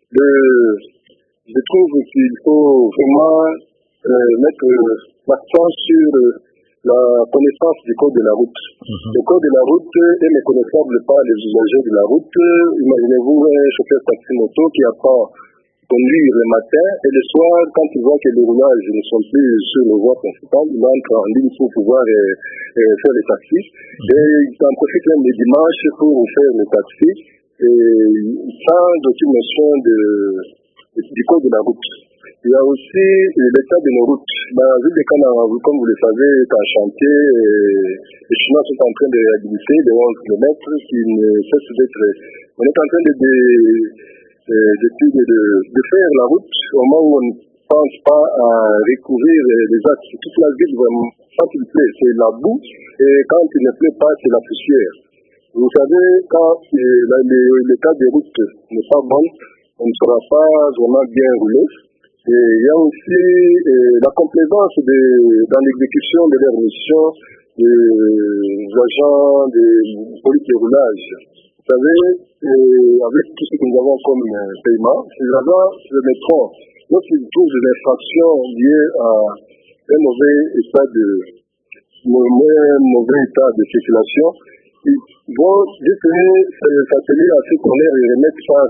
Je trouve qu'il faut vraiment euh, mettre l'accent sur la connaissance du code de la route. Mm-hmm. Le code de la route est méconnaissable par les usagers de la route. Imaginez-vous un chauffeur taxi-moto qui apprend conduire le matin et le soir, quand il voit que les roulages ne sont plus sur les voies principales, il entre en ligne pour pouvoir euh, euh, faire les taxis. Mmh. Et il en profite même les dimanches pour faire les taxis, et sans aucune notion de, de, du code de la route. Il y a aussi l'état de nos routes. La ville de Kananga, comme vous le savez, est en chantier. Et les Chinois sont en train de réhabiliter les onze kilomètres qui ne cessent d'être... On est en train de... de d'études de, de faire la route au moment où on ne pense pas à recouvrir les axes. Toute la ville, vraiment, quand il pleut, c'est la boue, et quand il ne pleut pas, c'est la poussière. Vous savez, quand l'état des routes n'est pas bon, on ne sera pas vraiment bien roulé. Et il y a aussi euh, la complaisance de, dans l'exécution de leurs missions des agents de police de roulage. Vous savez, et avec tout ce que nous avons comme euh, paiement, ces agents se mettront, lorsqu'ils trouvent des infractions liées à un mauvais état de, un mauvais état de circulation, ils vont définir s'atteler à ce qu'on les remettre par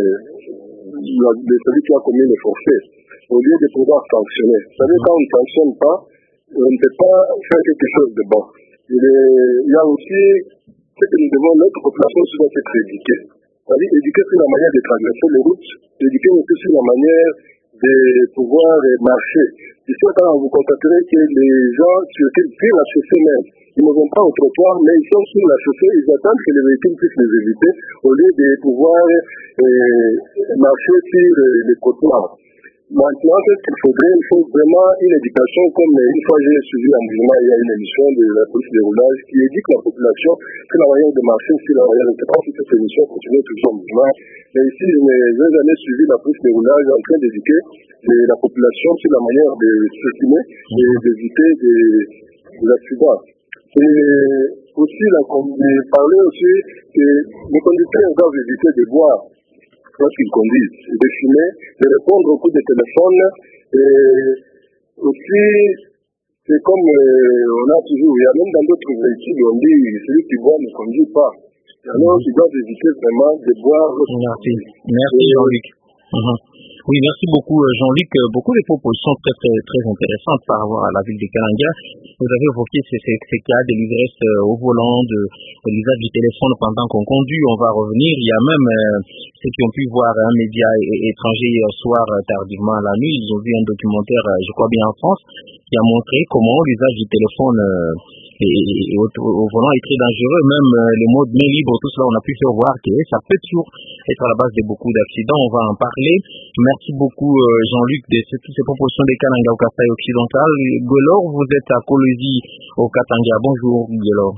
euh, celui qui a commis le forfait, au lieu de pouvoir sanctionner. Vous savez, quand on ne sanctionne pas, on ne peut pas faire quelque chose de bon. Il, est, il y a aussi ce que nous devons, notre population doit être éduquée. C'est-à-dire éduquer sur la manière de traverser les routes, éduquer aussi sur la manière de pouvoir marcher. Ici, quand vous constaterez que les gens circulent sur la chaussée même, ils ne vont pas au trottoir, mais ils sont sur la chaussée, ils attendent que les véhicules puissent les éviter, au lieu de pouvoir euh, marcher sur euh, les trottoirs. Maintenant, ce qu'il faudrait, il faut vraiment une éducation, comme une fois j'ai suivi un mouvement, il y a une émission de la police de roulage qui éduque la population sur la manière de marcher, sur la manière de... Je ne sais pas si cette émission continue toujours en mouvement, mais ici, j'ai jamais suivi la police de roulage en train d'éduquer la population sur la manière de circuler et d'éviter des, des accidents. Et aussi, là, comme j'ai parlé aussi, que les conducteurs doivent éviter de boire lorsqu'ils conduisent, de fumer, de répondre au coup de téléphone. Et aussi, c'est comme euh, on a toujours, il y a même dans d'autres véhicules, on dit celui qui boit ne conduit pas. Alors, ils doivent éviter vraiment de boire. Merci, merci Jean-Luc. Uh-huh. Oui, merci beaucoup Jean-Luc. Beaucoup de propositions très très très intéressantes par rapport à la ville de Kananga. Vous avez évoqué ces, ces, ces cas de l'ivresse au volant, de, de l'usage du téléphone pendant qu'on conduit. On va revenir. Il y a même euh, ceux qui ont pu voir un média étranger hier soir tardivement à la nuit. Ils ont vu un documentaire, je crois bien en France, qui a montré comment l'usage du téléphone euh, et, et au, au volant est très dangereux. Même euh, le mode main libre, tout cela, on a pu faire voir que ça peut toujours être à la base de beaucoup d'accidents. On va en parler. Merci beaucoup euh, Jean-Luc de ces, toutes ces propositions des Kananga au Kasaï occidental. Guélor, vous êtes à Kolosi au Katanga. Bonjour Guélor.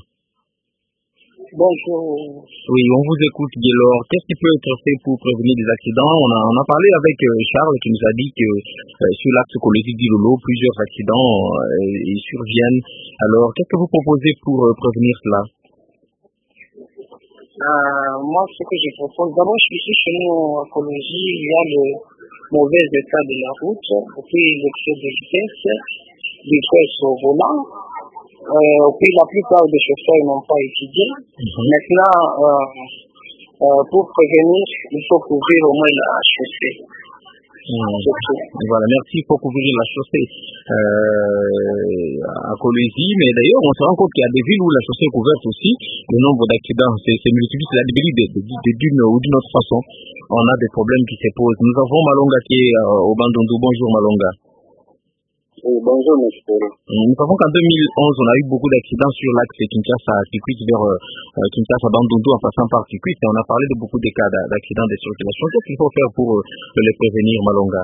Bonjour. Oui, on vous écoute Guélor. Qu'est-ce qui peut être fait pour prévenir des accidents? On a, on a parlé avec euh, Charles qui nous a dit que euh, sur l'axe Kolosi-Dilolo, plusieurs accidents euh, ils surviennent. Alors, qu'est-ce que vous proposez pour euh, prévenir cela? Euh, moi, ce que je propose, d'abord, je suis ici chez nous en Colombie, il y a le mauvais état de la route, et puis l'excès de vitesse, l'ivresse au volant, euh, puis la plupart des chauffeurs n'ont pas étudié. Mm-hmm. Maintenant, euh, euh, pour prévenir, il faut couvrir au moins la chaussée. Mmh. Voilà, merci pour couvrir la chaussée euh, à Colombie, mais d'ailleurs on se rend compte qu'il y a des villes où la chaussée est couverte aussi, le nombre d'accidents c'est multiplie, c'est la débile d'une ou d'une autre façon, on a des problèmes qui se posent. Nous avons Malonga qui est euh, au Bandundu. Bonjour Malonga. Oui, bonjour monsieur. Nous savons qu'en deux mille onze on a eu beaucoup d'accidents sur l'axe Kinshasa Kikwit vers euh, Kinshasa Bandundu en passant par Kikwit, et on a parlé de beaucoup de cas d'accidents de circulation. Qu'est-ce qu'il faut faire pour euh, les prévenir, Malonga?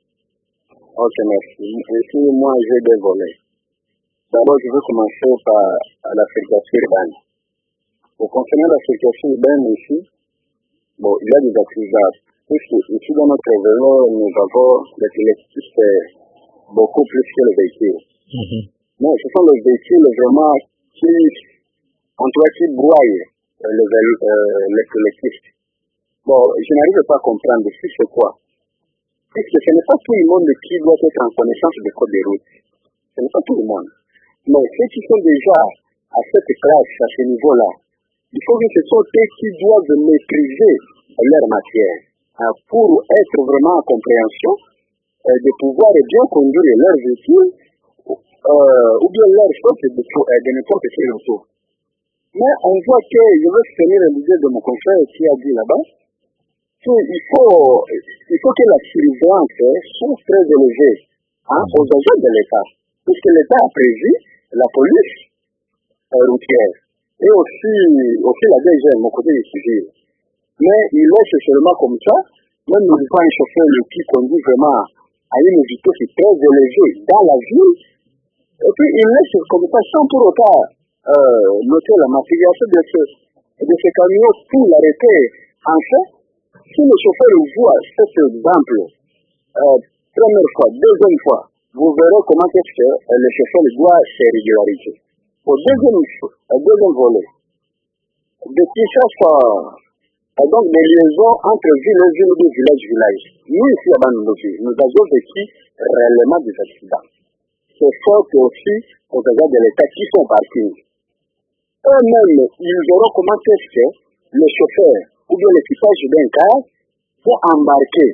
Ok, merci. Ici, moi, j'ai deux volets. D'abord, je veux commencer par la circulation urbaine. Pour concernant la circulation urbaine ici, bon, il y a des accidents. Puisque ici, dans notre vélo, nous avons des électriques beaucoup plus que les véhicules. Mm-hmm. Mais ce sont les véhicules vraiment qui, en tout cas, qui broient les, euh, les collectifs. Bon, je n'arrive pas à comprendre ici c'est quoi. Puisque ce n'est pas tout le monde qui doit être en connaissance des codes de route. Ce n'est pas tout le monde. Mais ceux qui sont déjà à cette classe, à ce niveau-là, il faut que ce soit eux qui doivent maîtriser leur matière hein, pour être vraiment en compréhension de pouvoir bien conduire leurs véhicules euh, ou bien leurs choses de, de n'importe quel auto. Mais on voit que, je veux finir l'idée de mon confrère qui a dit là-bas, qu'il faut, il faut que la surveillance soit très élevée hein, aux agents de l'État. Puisque l'État a prévu la police euh, routière et aussi, aussi la D G, mon côté des civils. Mais il laisse seulement comme ça, même nous voit un chauffeur qui conduit vraiment à une vitesse très élevée dans la ville, et puis il laisse comme ça sans pour autant euh, noter la matriculation de ce, de ce camion pour l'arrêter. En fait, si le chauffeur voit cet exemple, euh, première fois, deuxième fois, vous verrez comment est-ce que euh, le chauffeur doit se régulariser. Au deuxième, au deuxième volet, depuis chaque fois, et donc des liaisons entre villes et villes de village village. Nous ici à Bandundu, nous avons vécu réellement des accidents. C'est fort aussi aux agents de l'État qui sont partis. Eux-mêmes, ils verront comment est-ce que le chauffeur ou bien l'équipage d'un car peut embarquer.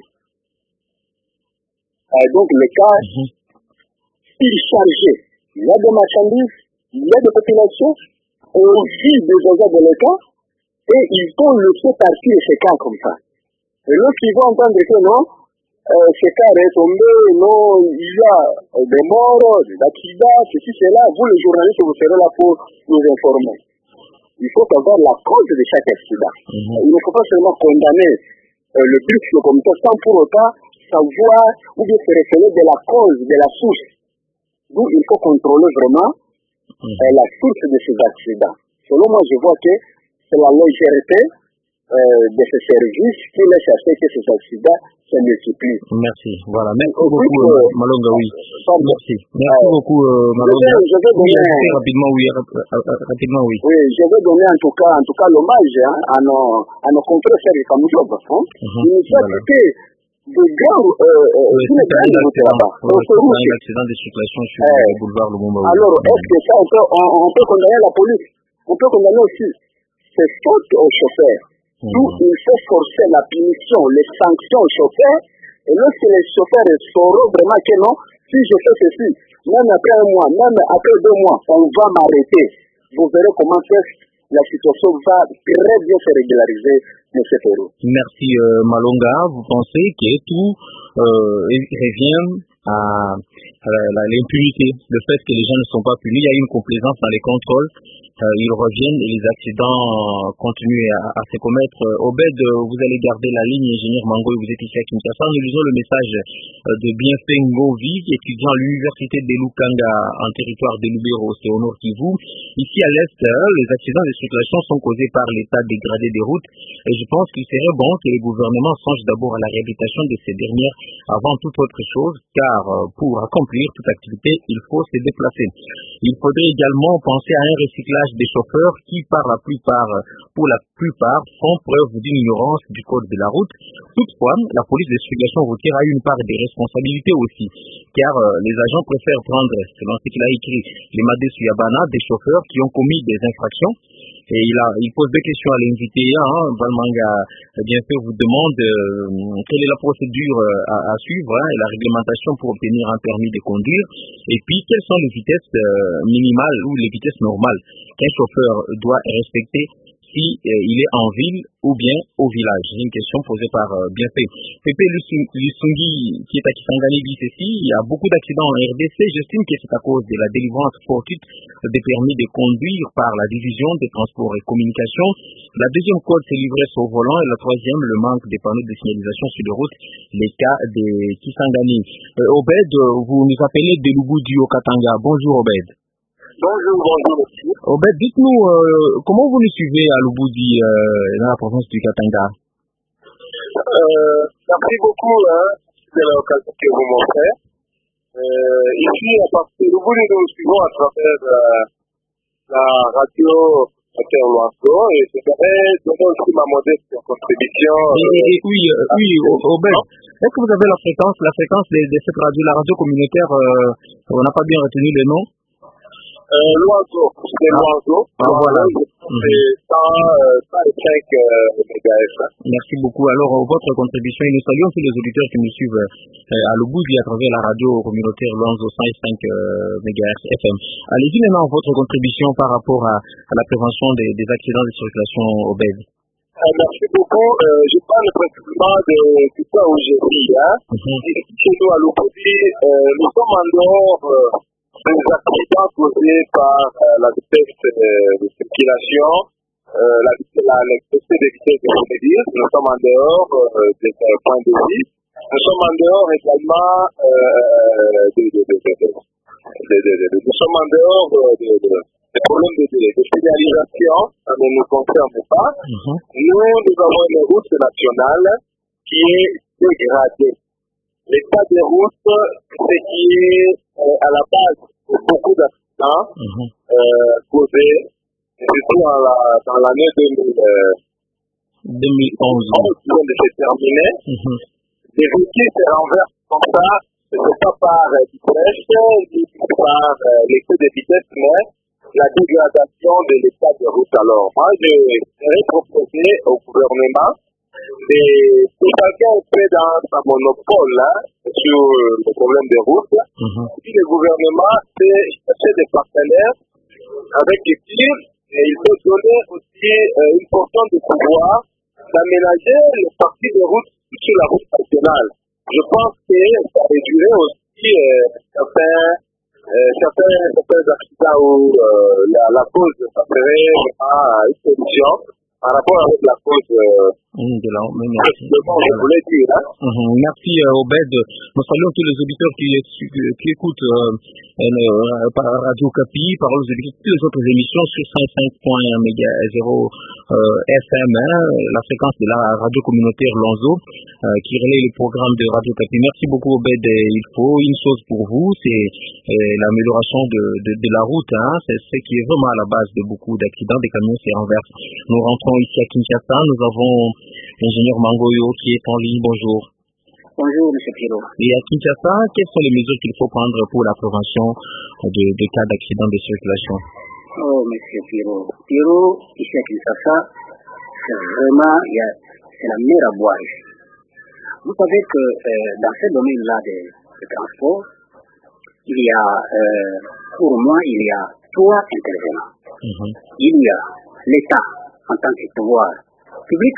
Et donc le car surchargé. Il y a des marchandises, il y a des populations, et aussi des agents de l'État. Et ils vont laisser partir ces cas comme ça. Et lorsqu'ils vont entendre que non, euh, ces cas est tombé, non, il y a euh, des morts, des accidents, ceci, cela, vous les journalistes, vous serez là pour nous informer. Il faut savoir la cause de chaque accident. Mm-hmm. Il ne faut pas seulement condamner euh, le truc comme ça sans pour autant savoir ou bien se référer de la cause, de la source. D'où il faut contrôler vraiment mm-hmm. euh, la source de ces accidents. Selon moi, je vois que c'est la légèreté euh, de ce service qui laisse à ce que ces accidents se multiplient. Merci. Voilà. Merci beaucoup, beaucoup euh, Malonga, oui. Merci. Merci euh, beaucoup, euh, Malonga. Je vais donner oui, rapidement, oui, rapidement, oui. Oui, je vais donner en tout cas, en tout cas l'hommage hein, à nos, à nos confrères du Cameroun. Hein. Mm-hmm. Ils ont voilà. été de grands, euh, oui, c'est un accident, oui, accident de circulation sur euh, le boulevard Lumumba. Alors, oui. Est-ce que ça, on peut, on, on peut condamner la police? On peut condamner aussi. C'est faute aux chauffeurs. Mmh. D'où il faut forcer la punition, les sanctions aux chauffeurs. Et lorsque les chauffeurs sauront vraiment que non, si je fais ceci, même après un mois, même après deux mois, on va m'arrêter. Vous verrez comment la situation va très bien se régulariser, M. Ferro. Merci euh, Malonga. Vous pensez que tout euh, revient à, à l'impunité, le fait que les gens ne sont pas punis. Il y a une complaisance dans les contrôles. Euh, ils reviennent et les accidents euh, continuent à, à se commettre. Euh, Obed, euh, vous allez garder la ligne, ingénieur Mango, et vous êtes ici à Kinshasa. Nous lisons le message euh, de Bienfait Ngovi, étudiant à l'université de Lukanga en territoire de Lubero, c'est au nord Kivu. Ici à l'est, euh, les accidents de circulation sont causés par l'état dégradé des routes. Et je pense qu'il serait bon que les gouvernements songent d'abord à la réhabilitation de ces dernières avant toute autre chose, car euh, pour accomplir toute activité, il faut se déplacer. Il faudrait également penser à un recyclage témoignages des chauffeurs qui, par la plupart, pour la plupart, font preuve d'une ignorance du code de la route. Toutefois, la police de circulation routière a une part des responsabilités aussi, car euh, les agents préfèrent prendre, selon ce qu'il a écrit, les Madé Suyabana, des chauffeurs qui ont commis des infractions. Et il, a, il pose deux questions à l'invité. Hein. Valmanga, bien sûr, vous demande euh, quelle est la procédure euh, à, à suivre hein, et la réglementation pour obtenir un permis de conduire. Et puis, quelles sont les vitesses euh, minimales ou les vitesses normales qu'un chauffeur doit respecter si euh, il est en ville ou bien au village. C'est une question posée par euh, Bienfait. Pépé Lusungi, qui est à Kisangani, dit ceci: il y a beaucoup d'accidents en R D C. J'estime que c'est à cause de la délivrance fortuite des permis de conduire par la division des transports et communications. La deuxième cause, c'est l'ivresse au volant. Et la troisième, le manque des panneaux de signalisation sur les routes, les cas de Kisangani. Euh, Obed, vous nous appelez de Lubudi au Katanga. Bonjour Obed. Bonjour, bonjour monsieur. Obed, dites-nous, euh, comment vous nous suivez à Lubudi, euh, dans la province du Katanga? euh, Merci beaucoup hein, de l'occasion que vous m'offrez. Euh, ici, à partir de Lubudi, nous suivons à travers euh, la radio Loiseau et je voudrais donner aussi ma modeste contribution. Et, et, et, oui, euh, oui, Obed, est-ce que vous avez la fréquence, la fréquence de, de cette radio, la radio communautaire, euh, on n'a pas bien retenu le nom? Euh, L'oiseau, c'est l'oiseau. Ah, voilà. C'est cent cinq mégahertz. Merci beaucoup. Alors, votre contribution, et nous saluons tous les auditeurs qui nous suivent euh, à Lubudi à travers la radio communautaire Lonzo cent cinq mégahertz F M. Allez-y maintenant votre contribution par rapport à, à la prévention des, des accidents de circulation au B E D. Euh, merci beaucoup. Euh, je parle principalement de tout ça où je vis. Hein. Mm-hmm. Ici, chez nous à Lubudi, euh, nous sommes en dehors euh, des accidents causés par euh, la vitesse euh, de circulation, euh, la, la, l'excès de vitesse, je voulais dire. Nous sommes en dehors euh, des euh, points de vue. Nous sommes en dehors également euh, de, de, de, de, de, de, de, de, de, nous sommes en dehors de, de, de, des problèmes de, de, de signalisation, ça ne nous concerne pas. Mm-hmm. Nous, nous avons une route nationale qui est dégradée. L'état des routes, c'est qui est euh, à la base de beaucoup d'accidents mm-hmm. euh, causés, surtout dans, la, dans l'année deux mille onze, qui vient de se terminer. Mm-hmm. Les routiers se renversent comme ça, ce n'est pas par euh, vitesse, ni par euh, l'excès de vitesse, mais la dégradation de l'état des routes. Alors, moi, je voudrais proposer au gouvernement et tout chacun fait dans sa monopole hein, sur le problème des routes. Mm-hmm. Si le gouvernement fait chercher des partenaires avec qui il peut donner aussi euh, une portion de pouvoir d'aménager les parties de route sur la route nationale. Je pense que ça réduirait aussi euh, certains, euh, certains, certains accidents où euh, la, la cause ça serait à une solution par rapport avec la cause euh, mmh, de la merci. De bon, je voulais dire. Hein? Mmh, merci euh, Obed. Nous saluons tous les auditeurs qui, qui écoutent euh, euh, par Radio Capi, par les auditeurs, toutes les autres émissions sur cent cinq virgule zéro euh, F M, hein, la fréquence de la radio communautaire Lonzo, euh, qui relaie le programme de Radio Capi. Merci beaucoup Obed. Il faut une chose pour vous, c'est euh, l'amélioration de, de, de la route. Hein. C'est ce qui est vraiment à la base de beaucoup d'accidents, des camions se renversent. Nous rentrons ici à Kinshasa, nous avons l'ingénieur Mangoyo qui est en ligne. Bonjour. Bonjour, M. Piro. Et à Kinshasa, quelles sont les mesures qu'il faut prendre pour la prévention de, de cas d'accident de circulation? Oh, M. Piro. Piro, ici à Kinshasa, c'est vraiment, il y a, c'est la mer à boire. Vous savez que euh, dans ce domaine-là de, de transport, il y a, euh, pour moi, il y a trois intervenants. Mm-hmm. Il y a l'État en tant que pouvoir public,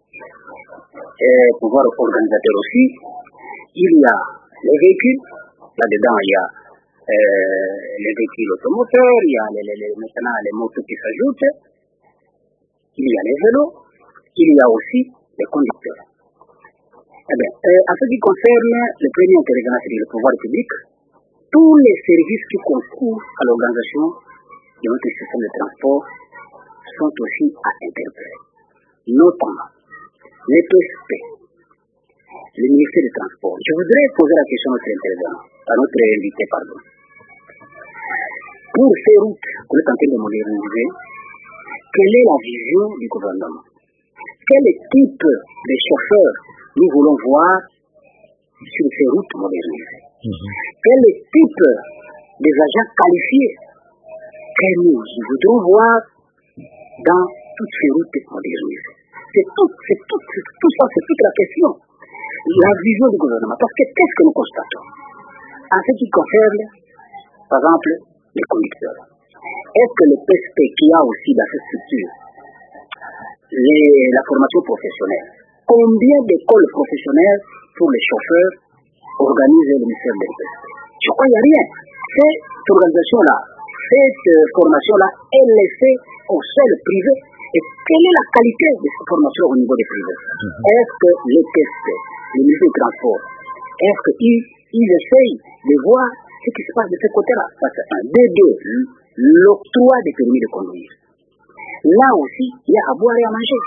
et pouvoir organisateur aussi. Il y a les véhicules, là-dedans il y a euh, les véhicules automoteurs, il y a les, les, les, maintenant les motos qui s'ajoutent, il y a les vélos, il y a aussi les conducteurs. Eh bien, euh, en ce qui concerne le premier intervenant, c'est le pouvoir public, tous les services qui concourent à l'organisation de notre système de transport sont aussi à interpeller, notamment les P S P, le ministère des Transports. Je voudrais poser la question à notre intervenant, à notre invité, pardon. pour ces routes qu'on est en train de moderniser, quelle est la vision du gouvernement? Quel type de chauffeurs nous voulons voir sur ces routes modernisées? Mm-hmm. Quel type des agents qualifiés que nous voudrons voir dans toutes ces routes modernisées? C'est tout, c'est tout, c'est tout ça, c'est toute la question. La vision du gouvernement. Parce que qu'est-ce que nous constatons? En ce qui concerne, par exemple, les conducteurs, est-ce que le P S P qui a aussi dans cette structure les, la formation professionnelle, combien d'écoles professionnelles pour les chauffeurs organise le ministère de l'P S P? Je crois qu'il n'y a rien. Cette organisation-là, cette euh, formation-là est laissée au seul privé. Et quelle est la qualité de cette formation au niveau des privés? Mm-hmm. Est-ce que le P S P, le ministère du Transport, est-ce qu'ils ils essayent de voir ce qui se passe de ce côté-là? Parce que un, de deux, l'octroi des permis de conduire. Là aussi, il y a à boire et à manger.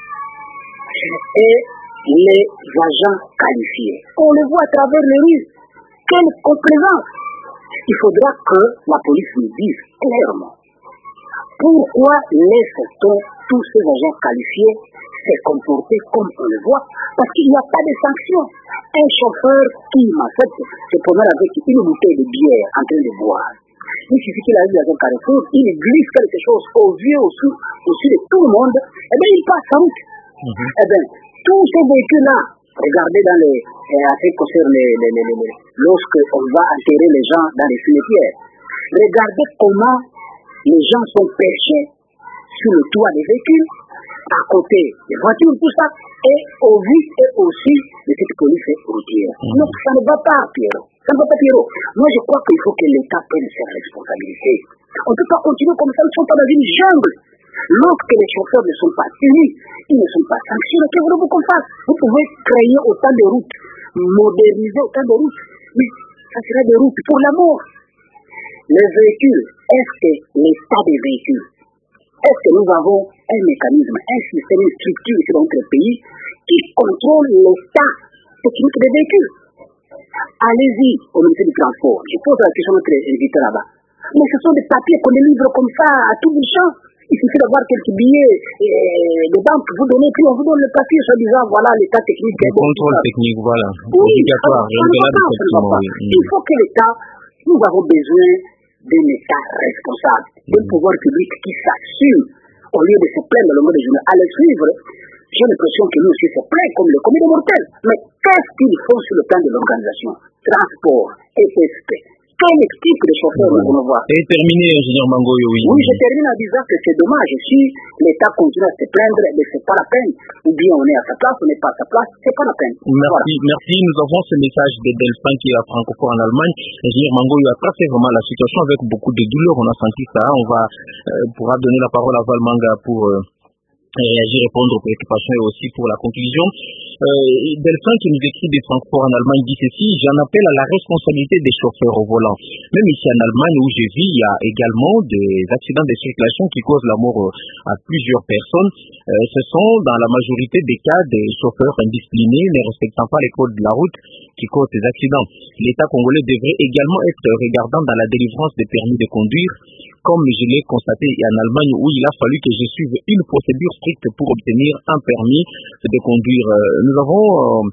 Et les agents qualifiés, on les voit à travers les rues. Quelle complaisance! Il faudra que la police nous dise clairement pourquoi laisse-t-on tous ces agents qualifiés se comporter comme on le voit? Parce qu'il n'y a pas de sanctions. Un chauffeur qui m'accepte se promène avec une bouteille de bière en train de boire. Il suffit qu'il arrive dans un carrefour, il glisse quelque chose au vieux, au-dessus, au-dessus de tout le monde, et bien il passe en route. Mm-hmm. Eh bien, tous ces véhicules-là, regardez dans les, euh, en ce qui concerne les, les, les, les, les, lorsque on va enterrer les gens dans les cimetières, regardez comment les gens sont perchés sur le toit des véhicules, à côté des voitures, tout ça, et au vu et aussi de cette police routière. Mm-hmm. Donc ça ne va pas, Pierrot. Ça ne va pas, Pierrot. Moi, je crois qu'il faut que l'État prenne ses responsabilités. On ne peut pas continuer comme ça, nous ne sommes pas dans une jungle. Lorsque les chauffeurs ne sont pas punis, ils ne sont pas sanctionnés, que voulez-vous qu'on fasse? Vous pouvez créer autant de routes, moderniser autant de routes, mais ça sera des routes pour l'amour. Les véhicules, est-ce que l'état des véhicules, est-ce que nous avons un mécanisme, un système, une structure ici dans notre pays qui contrôle l'état technique des véhicules? Allez-y au ministère du Transport. Je pose la question à notre invité là-bas. Mais ce sont des papiers qu'on délivre comme ça à tout bout de champ. Il suffit d'avoir quelques billets euh, de banque, vous donnez, puis on vous donne le papier, soi-disant, voilà l'état technique. Le contrôle technique, voilà. Oui, obligatoire. Ça, ça ne va pas, ça ne va pas. Il faut que l'État, nous avons besoin d'un État responsable, d'un mmh. pouvoir public qui s'assume, au lieu de se plaindre dans le monde des journaux. À le suivre, j'ai l'impression que nous aussi se plaignent comme le comité des mortels. Mais qu'est-ce qu'ils font sur le plan de l'organisation? Transport, E P S P. Quel type de chauffeur nous voulons voir? Et terminé, ingénieur Mangoyo, oui. Oui, je termine en disant que c'est dommage. Si l'État continue à se plaindre, mais c'est pas la peine. Ou bien on est à sa place, on n'est pas à sa place, c'est pas la peine. Merci, voilà. Merci. Nous avons ce message de Delphin qui est francophone en Allemagne. Ingénieur Mangoyo a tracé vraiment la situation avec beaucoup de douleur. On a senti ça. On va euh, pourra donner la parole à Valmanga pour euh, réagir, répondre aux préoccupations et aussi pour la conclusion. Euh, Delphin qui nous écrit des Francfort en Allemagne dit ceci: j'en appelle à la responsabilité des chauffeurs au volant. Même ici en Allemagne où je vis, il y a également des accidents de circulation qui causent la mort à plusieurs personnes. Euh, ce sont dans la majorité des cas des chauffeurs indisciplinés ne respectant pas les codes de la route qui causent ces accidents. L'État congolais devrait également être regardant dans la délivrance des permis de conduire, comme je l'ai constaté en Allemagne où il a fallu que je suive une procédure stricte pour obtenir un permis de conduire. Nous avons euh,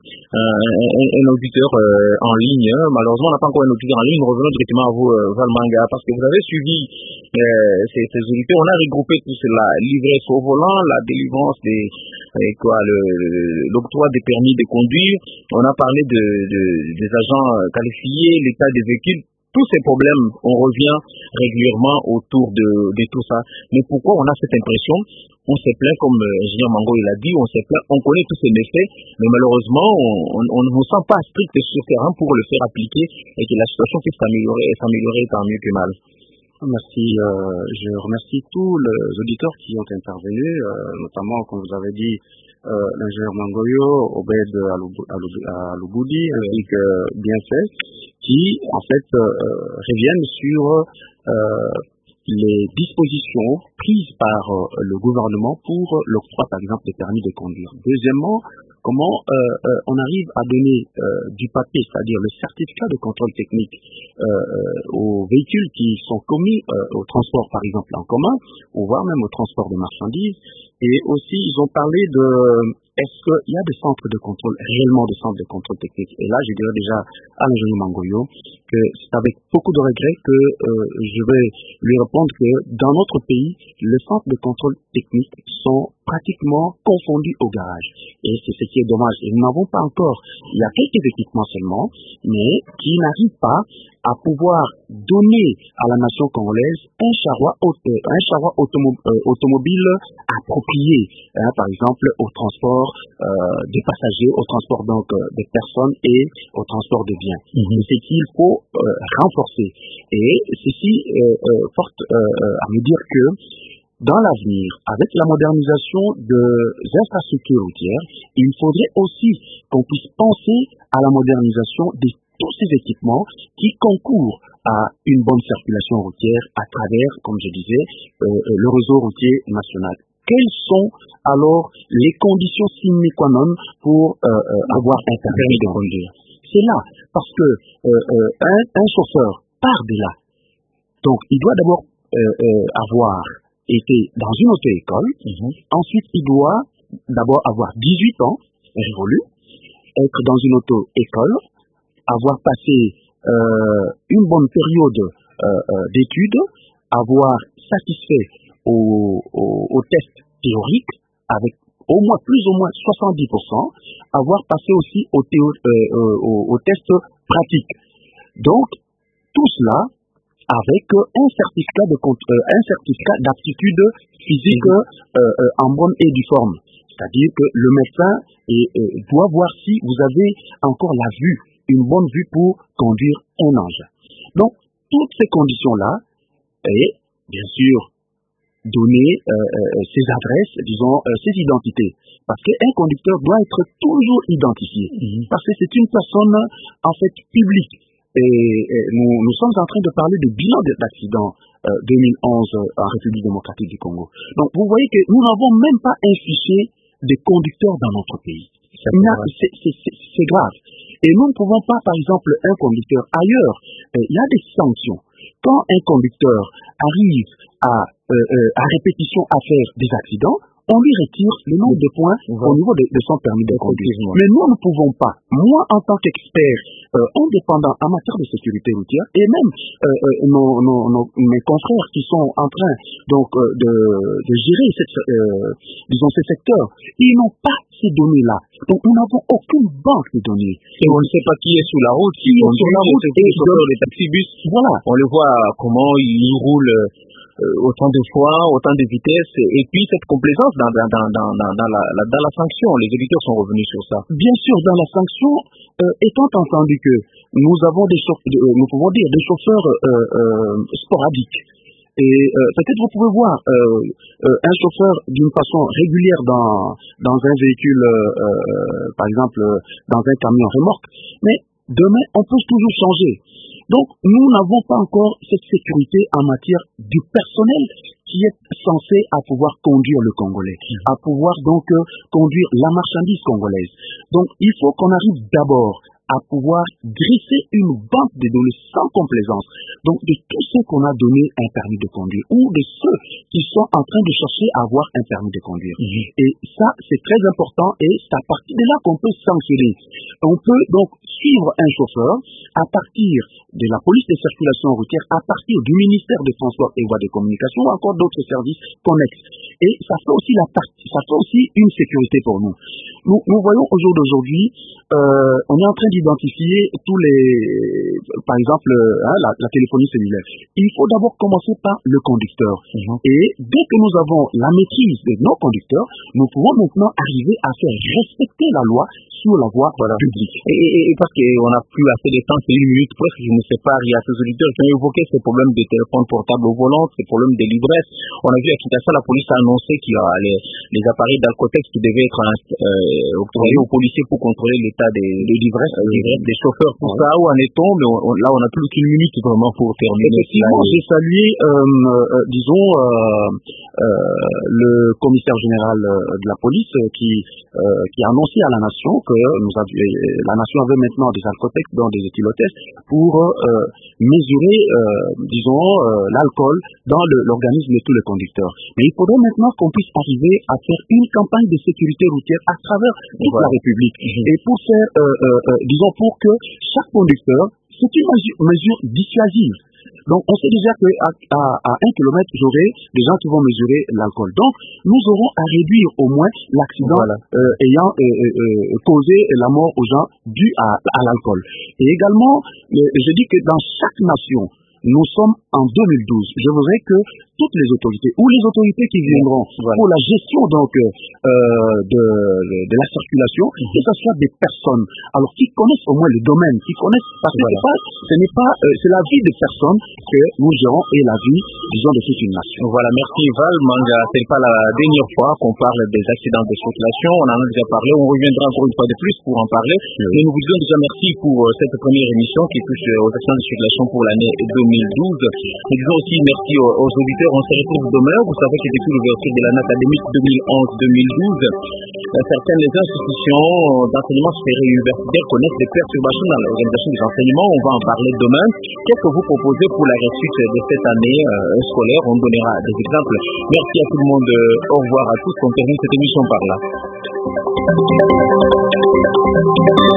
un, un auditeur euh, en ligne. Malheureusement, on n'a pas encore un auditeur en ligne. Nous revenons directement à vous, euh, Valmanga, parce que vous avez suivi euh, ces, ces auditeurs. On a regroupé tout cela: l'ivresse au volant, la délivrance des et quoi, le, l'octroi des permis de conduire. On a parlé de, de, des agents qualifiés, l'état des véhicules. Tous ces problèmes, on revient régulièrement autour de, de tout ça. Mais pourquoi on a cette impression? On se plaint, comme ingénieur Mango il a dit, on se plaint, on connaît tous ces méfaits, mais malheureusement, on ne nous sent pas strict sur terrain pour le faire appliquer et que la situation puisse s'améliorer, s'améliorer tant mieux que mal. Merci. Euh, je remercie tous les auditeurs qui ont intervenu, euh, notamment, comme vous avez dit, euh, l'ingénieur Mangoyo, Obed Aloubudi, ainsi que Bienfait, qui, en fait, euh, reviennent sur euh, les dispositions prises par euh, le gouvernement pour l'octroi, par exemple, des permis de conduire. Deuxièmement, comment euh, euh, on arrive à donner euh, du papier, c'est-à-dire le certificat de contrôle technique euh, euh, aux véhicules qui sont commis euh, au transport, par exemple, en commun, ou voire même au transport de marchandises. Et aussi, ils ont parlé de est-ce qu'il y a des centres de contrôle, réellement des centres de contrôle technique. Et là, je dirais déjà à l'ingénieur Mangoyo que c'est avec beaucoup de regrets que euh, je vais lui répondre que dans notre pays, les centres de contrôle technique sont pratiquement confondus au garage. Et c'est ce qui est dommage. Et nous n'avons pas encore, il y a quelques équipements seulement, mais qui n'arrivent pas à pouvoir donner à la nation congolaise un charroi, auto, un charroi automo, euh, automobile approprié, hein, par exemple au transport euh, des passagers, au transport donc euh, des personnes et au transport des biens. Mm-hmm. C'est qu'il faut euh, renforcer. Et ceci euh, euh, porte euh, à me dire que dans l'avenir, avec la modernisation des infrastructures routières, il faudrait aussi qu'on puisse penser à la modernisation de tous ces équipements qui concourent à une bonne circulation routière à travers, comme je disais, euh, le réseau routier national. Quelles sont alors les conditions sine qua non pour euh, euh, avoir un permis de conduire? C'est là, parce que euh, euh, un, un chauffeur part de là. Donc, il doit d'abord euh, euh, avoir été dans une auto-école. Mm-hmm. Ensuite, il doit d'abord avoir dix-huit ans, révolu, être dans une auto-école, avoir passé euh, une bonne période euh, euh, d'études, avoir satisfait au, au, au test théorique avec au moins plus ou moins soixante-dix pour cent, avoir passé aussi au, théo, euh, euh, au, au test pratique. Donc, tout cela avec un certificat de euh, un certificat d'aptitude physique euh, euh, en bonne et due forme. C'est-à-dire que le médecin est, euh, doit voir si vous avez encore la vue, une bonne vue pour conduire un engin. Donc, toutes ces conditions-là, et bien sûr, donner euh, euh, ses adresses, disons, euh, ses identités. Parce qu'un conducteur doit être toujours identifié. Mmh. Parce que c'est une personne, en fait, publique. Et, et nous, nous sommes en train de parler du bilan d'accident euh, deux mille onze euh, en République démocratique du Congo. Donc, vous voyez que nous n'avons même pas un fichier des conducteurs dans notre pays. C'est grave. Et nous ne pouvons pas, par exemple, un conducteur ailleurs, euh, il y a des sanctions. Quand un conducteur arrive à, euh, euh, à répétition à faire des accidents, on lui retire le nombre de points mmh. au niveau de, de son permis de conduire. Mais nous ne pouvons pas, moi en tant qu'expert euh, indépendant en matière de sécurité routière, et même euh, euh, nos, nos, nos, mes confrères qui sont en train donc euh, de, de gérer cette, euh, disons, ces secteurs, ils n'ont pas ces données-là. Donc nous n'avons aucune banque de données. Et on ne sait pas qui est sous la route, qui, qui est sur la route, et les chauffeurs des taxibus. Voilà. On le voit comment ils roulent euh, autant de fois, autant de vitesses, et puis cette complaisance dans, dans, dans, dans, dans, dans, la, la, dans la sanction. Les éditeurs sont revenus sur ça. Bien sûr, dans la sanction, euh, étant entendu que nous avons des chauffeurs, euh, nous pouvons dire des chauffeurs euh, euh, sporadiques. Et euh, peut-être vous pouvez voir euh, euh, un chauffeur d'une façon régulière dans, dans un véhicule, euh, euh, par exemple dans un camion remorque, mais demain on peut toujours changer. Donc nous n'avons pas encore cette sécurité en matière du personnel qui est censé à pouvoir conduire le Congolais, à pouvoir donc euh, conduire la marchandise congolaise. Donc il faut qu'on arrive d'abord à pouvoir dresser une banque de données sans complaisance. Donc, de tous ceux qu'on a donné un permis de conduire ou de ceux qui sont en train de chercher à avoir un permis de conduire. Mmh. Et ça, c'est très important et c'est à partir de là qu'on peut sanctionner. On peut donc suivre un chauffeur à partir de la police de circulation routière, à partir du ministère des Transports et Voies de Communication ou encore d'autres services connexes. Et ça fait aussi la partie, ça fait aussi une sécurité pour nous. Nous, nous voyons au jour d'aujourd'hui, euh, on est en train d'identifier tous les, par exemple, hein, la, la téléphonie cellulaire. Il faut d'abord commencer par le conducteur. Mmh. Et dès que nous avons la maîtrise de nos conducteurs, nous pouvons maintenant arriver à faire respecter la loi sur la voie voilà. publique. Et, et, et parce qu'on n'a plus assez de temps, c'est une minute presque, je ne sais pas, il y a ces auditeurs qui ont évoqué ces problèmes de téléphone portable au volant, ces problèmes de l'ivresse. On a vu à Kinshasa, la police a annoncé qu'il y a les, les appareils d'alcotex qui devaient être euh, octroyés aux policiers pour contrôler l'état des, des livresses, euh, livresses des chauffeurs. Pour ça, où en est-on? Mais on, on, là, on n'a plus qu'une minute vraiment pour terminer. Effectivement, j'ai salué, euh, euh, disons, euh, euh, le commissaire général de la police qui, euh, qui a annoncé à la nation que nous avions, la nation avait maintenant des alcotex dans des éthylotestes pour euh, mesurer, euh, disons, euh, l'alcool dans le, l'organisme de tous les conducteurs. Mais il faudrait maintenant qu'on puisse arriver à faire une campagne de sécurité routière à travers toute voilà. la République. Mmh. Et pour faire, euh, euh, disons, pour que chaque conducteur, c'est une mesure, mesure dissuasive. Donc, on sait déjà qu'à à, à un kilomètre, j'aurai des gens qui vont mesurer l'alcool. Donc, nous aurons à réduire au moins l'accident voilà. euh, ayant euh, euh, causé la mort aux gens dû à, à l'alcool. Et également, euh, je dis que dans chaque nation, nous sommes en deux mille douze. Je voudrais que toutes les autorités, ou les autorités qui viendront voilà. pour la gestion donc euh, de, de, de la circulation, mm-hmm. que ce soit des personnes, alors qui connaissent au moins le domaine, qui connaissent, parce que voilà. pas, ce n'est pas, euh, c'est la vie des personnes que nous gérons et la vie, disons, de toute une nation. Voilà, merci Val Manga. C'est pas la dernière fois qu'on parle des accidents de circulation. On en a déjà parlé. On reviendra encore une fois de plus pour en parler. Mm-hmm. Mais nous vous disons déjà merci pour euh, cette première émission qui touche euh, aux accidents de circulation pour l'année deux mille douze. Nous disons aussi merci aux, aux auditeurs. On se retrouve demain. Vous savez que depuis l'ouverture de l'année académique deux mille onze deux mille douze, certaines institutions d'enseignement supérieur et universitaire connaissent des perturbations dans l'organisation des enseignements. On va en parler demain. Qu'est-ce que vous proposez pour la réussite de cette année euh, scolaire? On donnera des exemples. Merci à tout le monde. Au revoir à tous. On termine cette émission par là.